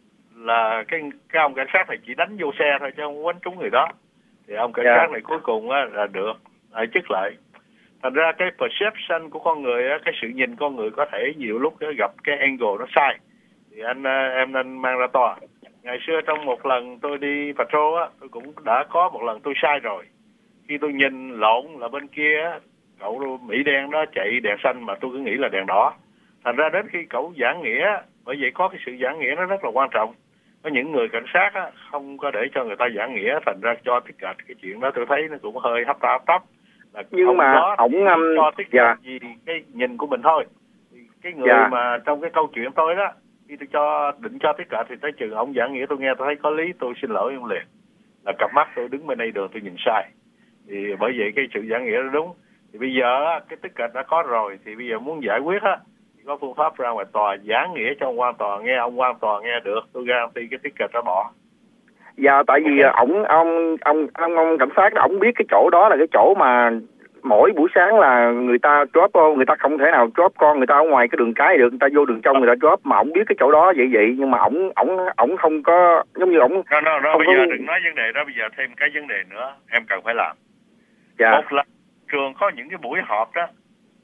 là cái cái ông cảnh sát này chỉ đánh vô xe thôi chứ không quýnh trúng người đó, thì ông cảnh yeah. sát này cuối cùng á là được lại chức lại. Thành ra cái perception của con người á, cái sự nhìn con người có thể nhiều lúc gặp cái angle nó sai, thì anh em nên mang ra tòa. Ngày xưa trong một lần tôi đi patrol á, tôi cũng đã có một lần tôi sai rồi. Khi tôi nhìn lộn là bên kia cậu Mỹ đen đó chạy đèn xanh mà tôi cứ nghĩ là đèn đỏ. Thành ra đến khi cậu giảng nghĩa, bởi vậy có cái sự giảng nghĩa nó rất là quan trọng. Có những người cảnh sát á, không có để cho người ta giảng nghĩa, thành ra cho ticket. Cái chuyện đó tôi thấy nó cũng hơi hấp tấp hấp tấp. Là
nhưng mà ổng um,
cho ticket
dạ.
Vì cái nhìn của mình thôi. Cái người
dạ.
mà trong cái câu chuyện tôi đó, khi tôi cho định cho ticket thì tới chừng ông giảng nghĩa tôi nghe tôi thấy có lý, tôi xin lỗi ông liền. Là cặp mắt tôi đứng bên đây đường tôi nhìn sai. Thì bởi vậy cái sự giảng nghĩa nó đúng. Thì bây giờ cái ticket đã có rồi, thì bây giờ muốn giải quyết á, có phương pháp ra ngoài tòa giảng nghĩa cho ông quan tòa nghe, ông quan tòa nghe được, tôi guarantee cái ticket đó bỏ.
Dạ, tại vì okay. ổng ông ông ông ông cảnh sát ổng biết cái chỗ đó là cái chỗ mà mỗi buổi sáng là người ta drop, người ta không thể nào drop con người ta ở ngoài cái đường cái được, người ta vô đường trong người ta drop, mà ổng biết cái chỗ đó vậy vậy nhưng mà ổng ổng ổng không có giống như ổng.
Nó nó nó bây có... giờ đừng nói vấn đề đó, bây giờ thêm cái vấn đề nữa em cần phải làm.
Dạ.
Một là trường có những cái buổi họp đó,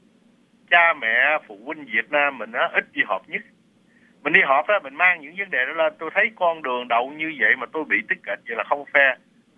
cha mẹ phụ huynh Việt Nam mình á ít đi họp nhất. Mình đi họp á, mình mang những vấn đề đó lên, tôi thấy con đường đậu như vậy mà tôi bị ticket vậy là không fair.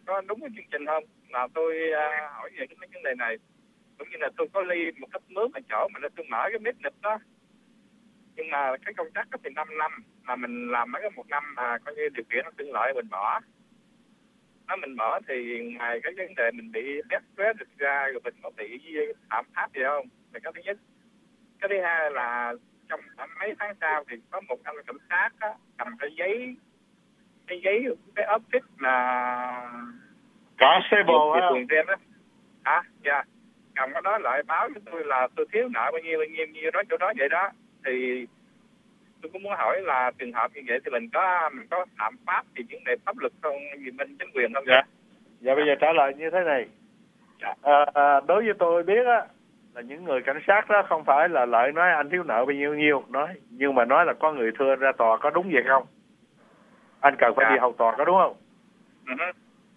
có đúng cái chương trình không? Là tôi uh, hỏi về cái mấy vấn đề này. Cũng như là tôi có ly một cách mướn ở chỗ mà tôi mở cái business đó. Nhưng mà cái công tác thì năm năm mà mình làm mấy cái một năm mà coi như điều kiện nó tương lợi mình bỏ. Nó mình bỏ thì ngoài cái vấn đề mình bị debt stress được ra rồi mình có bị phạm pháp gì không? Là cái thứ nhất. Cái thứ hai là trong mấy tháng sau thì có một anh cảnh sát á, cầm cái giấy cái giấy cái office là
có stable á
tiền thêm đó. Hả? Dạ. Cầm cái đó lại báo với tôi là tôi thiếu nợ bao nhiêu bao nhiêu nhiêu đó chỗ đó vậy đó. Thì tôi cũng muốn hỏi là trường hợp như vậy thì mình có mình có phạm pháp thì vấn đề pháp luật không gì bên chính quyền không?
Dạ. Dạ bây giờ trả lời như thế này. Dạ. À, à, đối với tôi biết á là những người cảnh sát đó không phải là lợi nói anh thiếu nợ bao nhiêu nhiêu nói, nhưng mà nói là có người thưa ra tòa, có đúng vậy không? Anh cần phải dạ. đi hầu tòa có đúng không?
Uh-huh.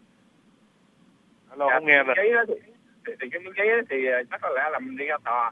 Alo,
dạ,
không nghe rồi.
Giấy đó thì, thì, thì cái giấy đó thì chắc có lẽ là mình đi ra tòa.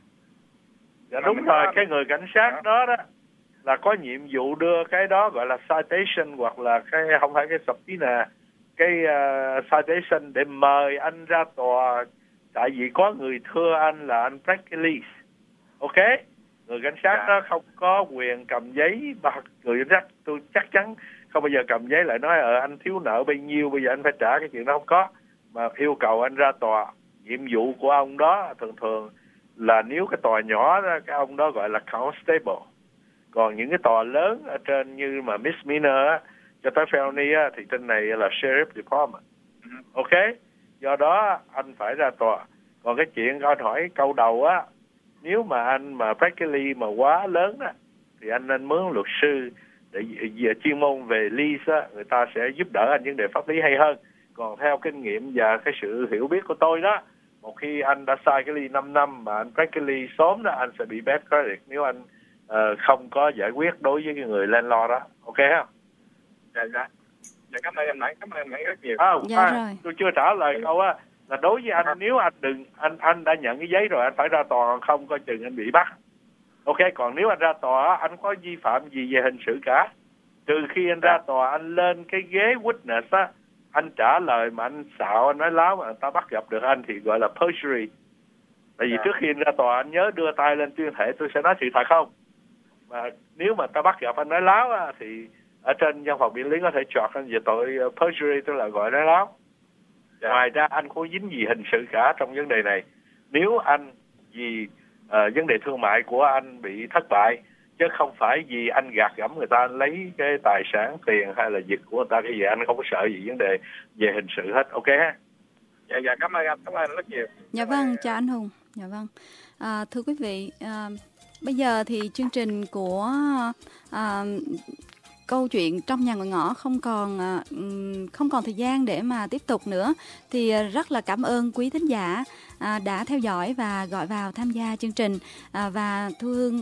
Dạ mà đúng rồi, có... cái người cảnh sát đó. đó đó là có nhiệm vụ đưa cái đó gọi là citation hoặc là cái không phải cái subpoena, cái uh, citation để mời anh ra tòa. Tại vì có người thưa anh là anh break the lease. Ok? Người cảnh sát dạ. đó không có quyền cầm giấy. Người cảnh sát tôi chắc chắn không bao giờ cầm giấy lại nói ờ anh thiếu nợ bao nhiêu, bây giờ anh phải trả, cái chuyện đó không có. Mà yêu cầu anh ra tòa. Nhiệm vụ của ông đó thường thường là nếu cái tòa nhỏ đó, cái ông đó gọi là constable. Còn những cái tòa lớn ở trên như mà misdemeanor á, cho tới felony á, thì trên này là sheriff department. Ok? Do đó anh phải ra tòa. Còn cái chuyện anh hỏi câu đầu á, nếu mà anh mà practically mà quá lớn á, thì anh nên mướn luật sư để về chuyên môn về lease á, người ta sẽ giúp đỡ anh vấn đề pháp lý hay hơn. Còn theo kinh nghiệm và cái sự hiểu biết của tôi đó, một khi anh đã sai cái lease năm năm mà anh practically sớm đó, anh sẽ bị bad credit nếu anh uh, không có giải quyết đối với cái người landlord đó. Ok không?
Dạ, dạ. Dạ, cảm ơn em nãy, cảm ơn em nãy rất nhiều.
À,
dạ
à,
rồi.
Tôi chưa trả lời câu á, là đối với anh, nếu anh đừng anh anh đã nhận cái giấy rồi anh phải ra tòa, không coi chừng anh bị bắt. Ok, còn nếu anh ra tòa anh có vi phạm gì về hình sự cả, trừ khi anh ra tòa anh lên cái ghế witness á, anh trả lời mà anh xạo, anh nói láo mà người ta bắt gặp được anh thì gọi là perjury. Tại vì trước khi anh ra tòa anh nhớ đưa tay lên tuyên thệ tôi sẽ nói sự thật không. Mà nếu mà ta bắt gặp anh nói láo á, thì ở trên văn phòng biện lý có thể chọt anh về tội perjury, tức là gọi nói láo. Dạ. Ngoài ra anh không dính gì hình sự cả trong vấn đề này. Nếu anh vì uh, vấn đề thương mại của anh bị thất bại, chứ không phải vì anh gạt gẫm người ta, anh lấy cái tài sản, tiền hay là việc của người ta cái gì, anh không có sợ gì vấn đề về hình sự hết. Ok ha?
Dạ, dạ, cảm ơn anh, cảm ơn anh rất nhiều.
Dạ vâng, chào anh Hùng. Dạ vâng. À, thưa quý vị, à, bây giờ thì chương trình của à, câu chuyện trong nhà ngồi ngõ không còn không còn thời gian để mà tiếp tục nữa, thì rất là cảm ơn quý thính giả đã theo dõi và gọi vào tham gia chương trình. Và Thu Hương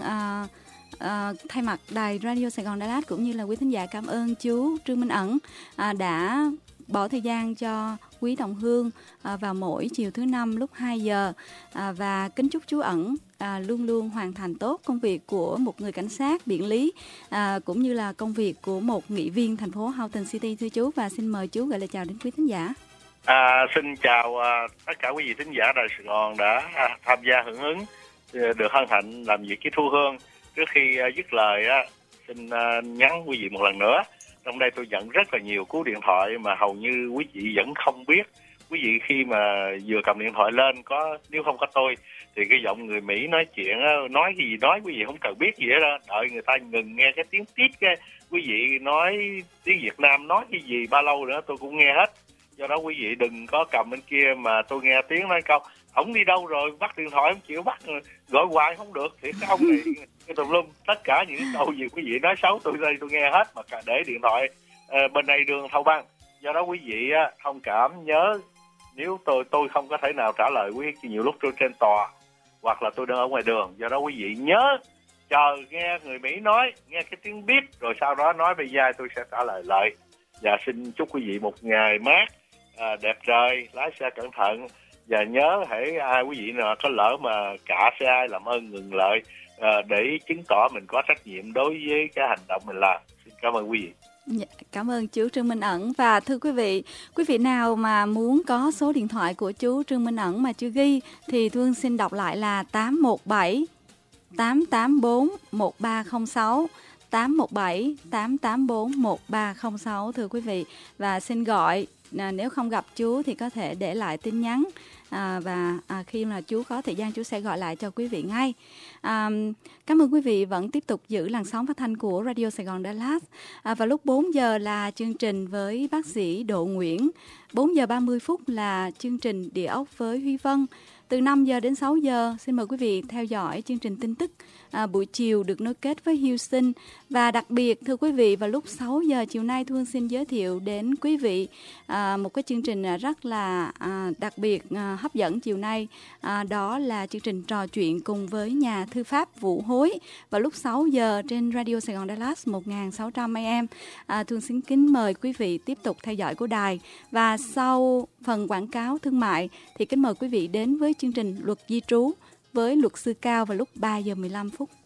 thay mặt đài Radio Sài Gòn Đà Lạt cũng như là quý thính giả cảm ơn chú Trương Minh Ẩn đã bỏ thời gian cho quý đồng hương vào mỗi chiều thứ năm lúc hai giờ, và kính chúc chú Ẩn À, luôn luôn hoàn thành tốt công việc của một người cảnh sát biển lý, à, cũng như là công việc của một nghị viên thành phố Halton City, thưa chú. Và xin mời chú gửi lời chào đến quý thính giả.
À, xin chào à, tất cả quý vị thính giả Đài Sài Gòn đã à, tham gia hưởng ứng, được hân hạnh làm việc với Thu Hương. Trước khi à, dứt lời á, xin à, nhắn quý vị một lần nữa. Trong đây tôi nhận rất là nhiều cú điện thoại mà hầu như quý vị vẫn không biết. Quý vị khi mà vừa cầm điện thoại lên, có nếu không có tôi thì cái giọng người Mỹ nói chuyện, nói cái gì nói quý vị không cần biết gì hết đó. Đợi người ta ngừng nghe cái tiếng tít cái quý vị nói tiếng Việt Nam nói cái gì bao lâu nữa tôi cũng nghe hết. Do đó quý vị đừng có cầm bên kia mà tôi nghe tiếng nói câu ổng đi đâu rồi, bắt điện thoại không chịu bắt, gọi hoài không được thì cái ông này cái tùm lum. Tất cả những câu gì quý vị nói xấu tôi đây tôi nghe hết, mà cả để điện thoại uh, bên đây đường thâu băng. Do đó quý vị uh, thông cảm nhớ, nếu tôi tôi không có thể nào trả lời quý vị nhiều lúc tôi trên tòa hoặc là tôi đang ở ngoài đường. Do đó quý vị nhớ chờ nghe người Mỹ nói, nghe cái tiếng bíp rồi sau đó nói bây giờ tôi sẽ trả lời lại. Và xin chúc quý vị một ngày mát, à, đẹp trời, lái xe cẩn thận. Và nhớ hãy ai quý vị nào có lỡ mà cả xe ai làm ơn ngừng lại, à, để chứng tỏ mình có trách nhiệm đối với cái hành động mình làm. Xin cảm ơn quý vị.
Cảm ơn chú Trương Minh Ẩn. Và thưa quý vị, quý vị nào mà muốn có số điện thoại của chú Trương Minh Ẩn mà chưa ghi thì Thương xin đọc lại là tám một bảy tám tám bốn một ba không sáu, tám một bảy tám tám bốn một ba không sáu thưa quý vị. Và xin gọi, à, nếu không gặp chú thì có thể để lại tin nhắn. À, và à, khi mà chú có thời gian chú sẽ gọi lại cho quý vị ngay. À, cảm ơn quý vị vẫn tiếp tục giữ làn sóng phát thanh của Radio Sài Gòn Dallas. À, và lúc bốn giờ là chương trình với bác sĩ Độ Nguyễn, bốn giờ ba mươi phút là chương trình Địa ốc với Huy Vân. Từ năm giờ đến sáu giờ, xin mời quý vị theo dõi chương trình tin tức à, buổi chiều được nối kết với Houston. Và đặc biệt, thưa quý vị, vào lúc sáu giờ chiều nay, Thu Hương xin giới thiệu đến quý vị à, một cái chương trình rất là à, đặc biệt, à, hấp dẫn chiều nay. À, đó là chương trình trò chuyện cùng với nhà thư pháp Vũ Hối. Vào lúc sáu giờ trên Radio Sài Gòn Dallas một nghìn sáu trăm A M. À, Thu Hương xin kính mời quý vị tiếp tục theo dõi của đài. Và sau phần quảng cáo thương mại thì kính mời quý vị đến với chương trình Luật Di trú với luật sư Cao vào lúc ba giờ mười lăm phút.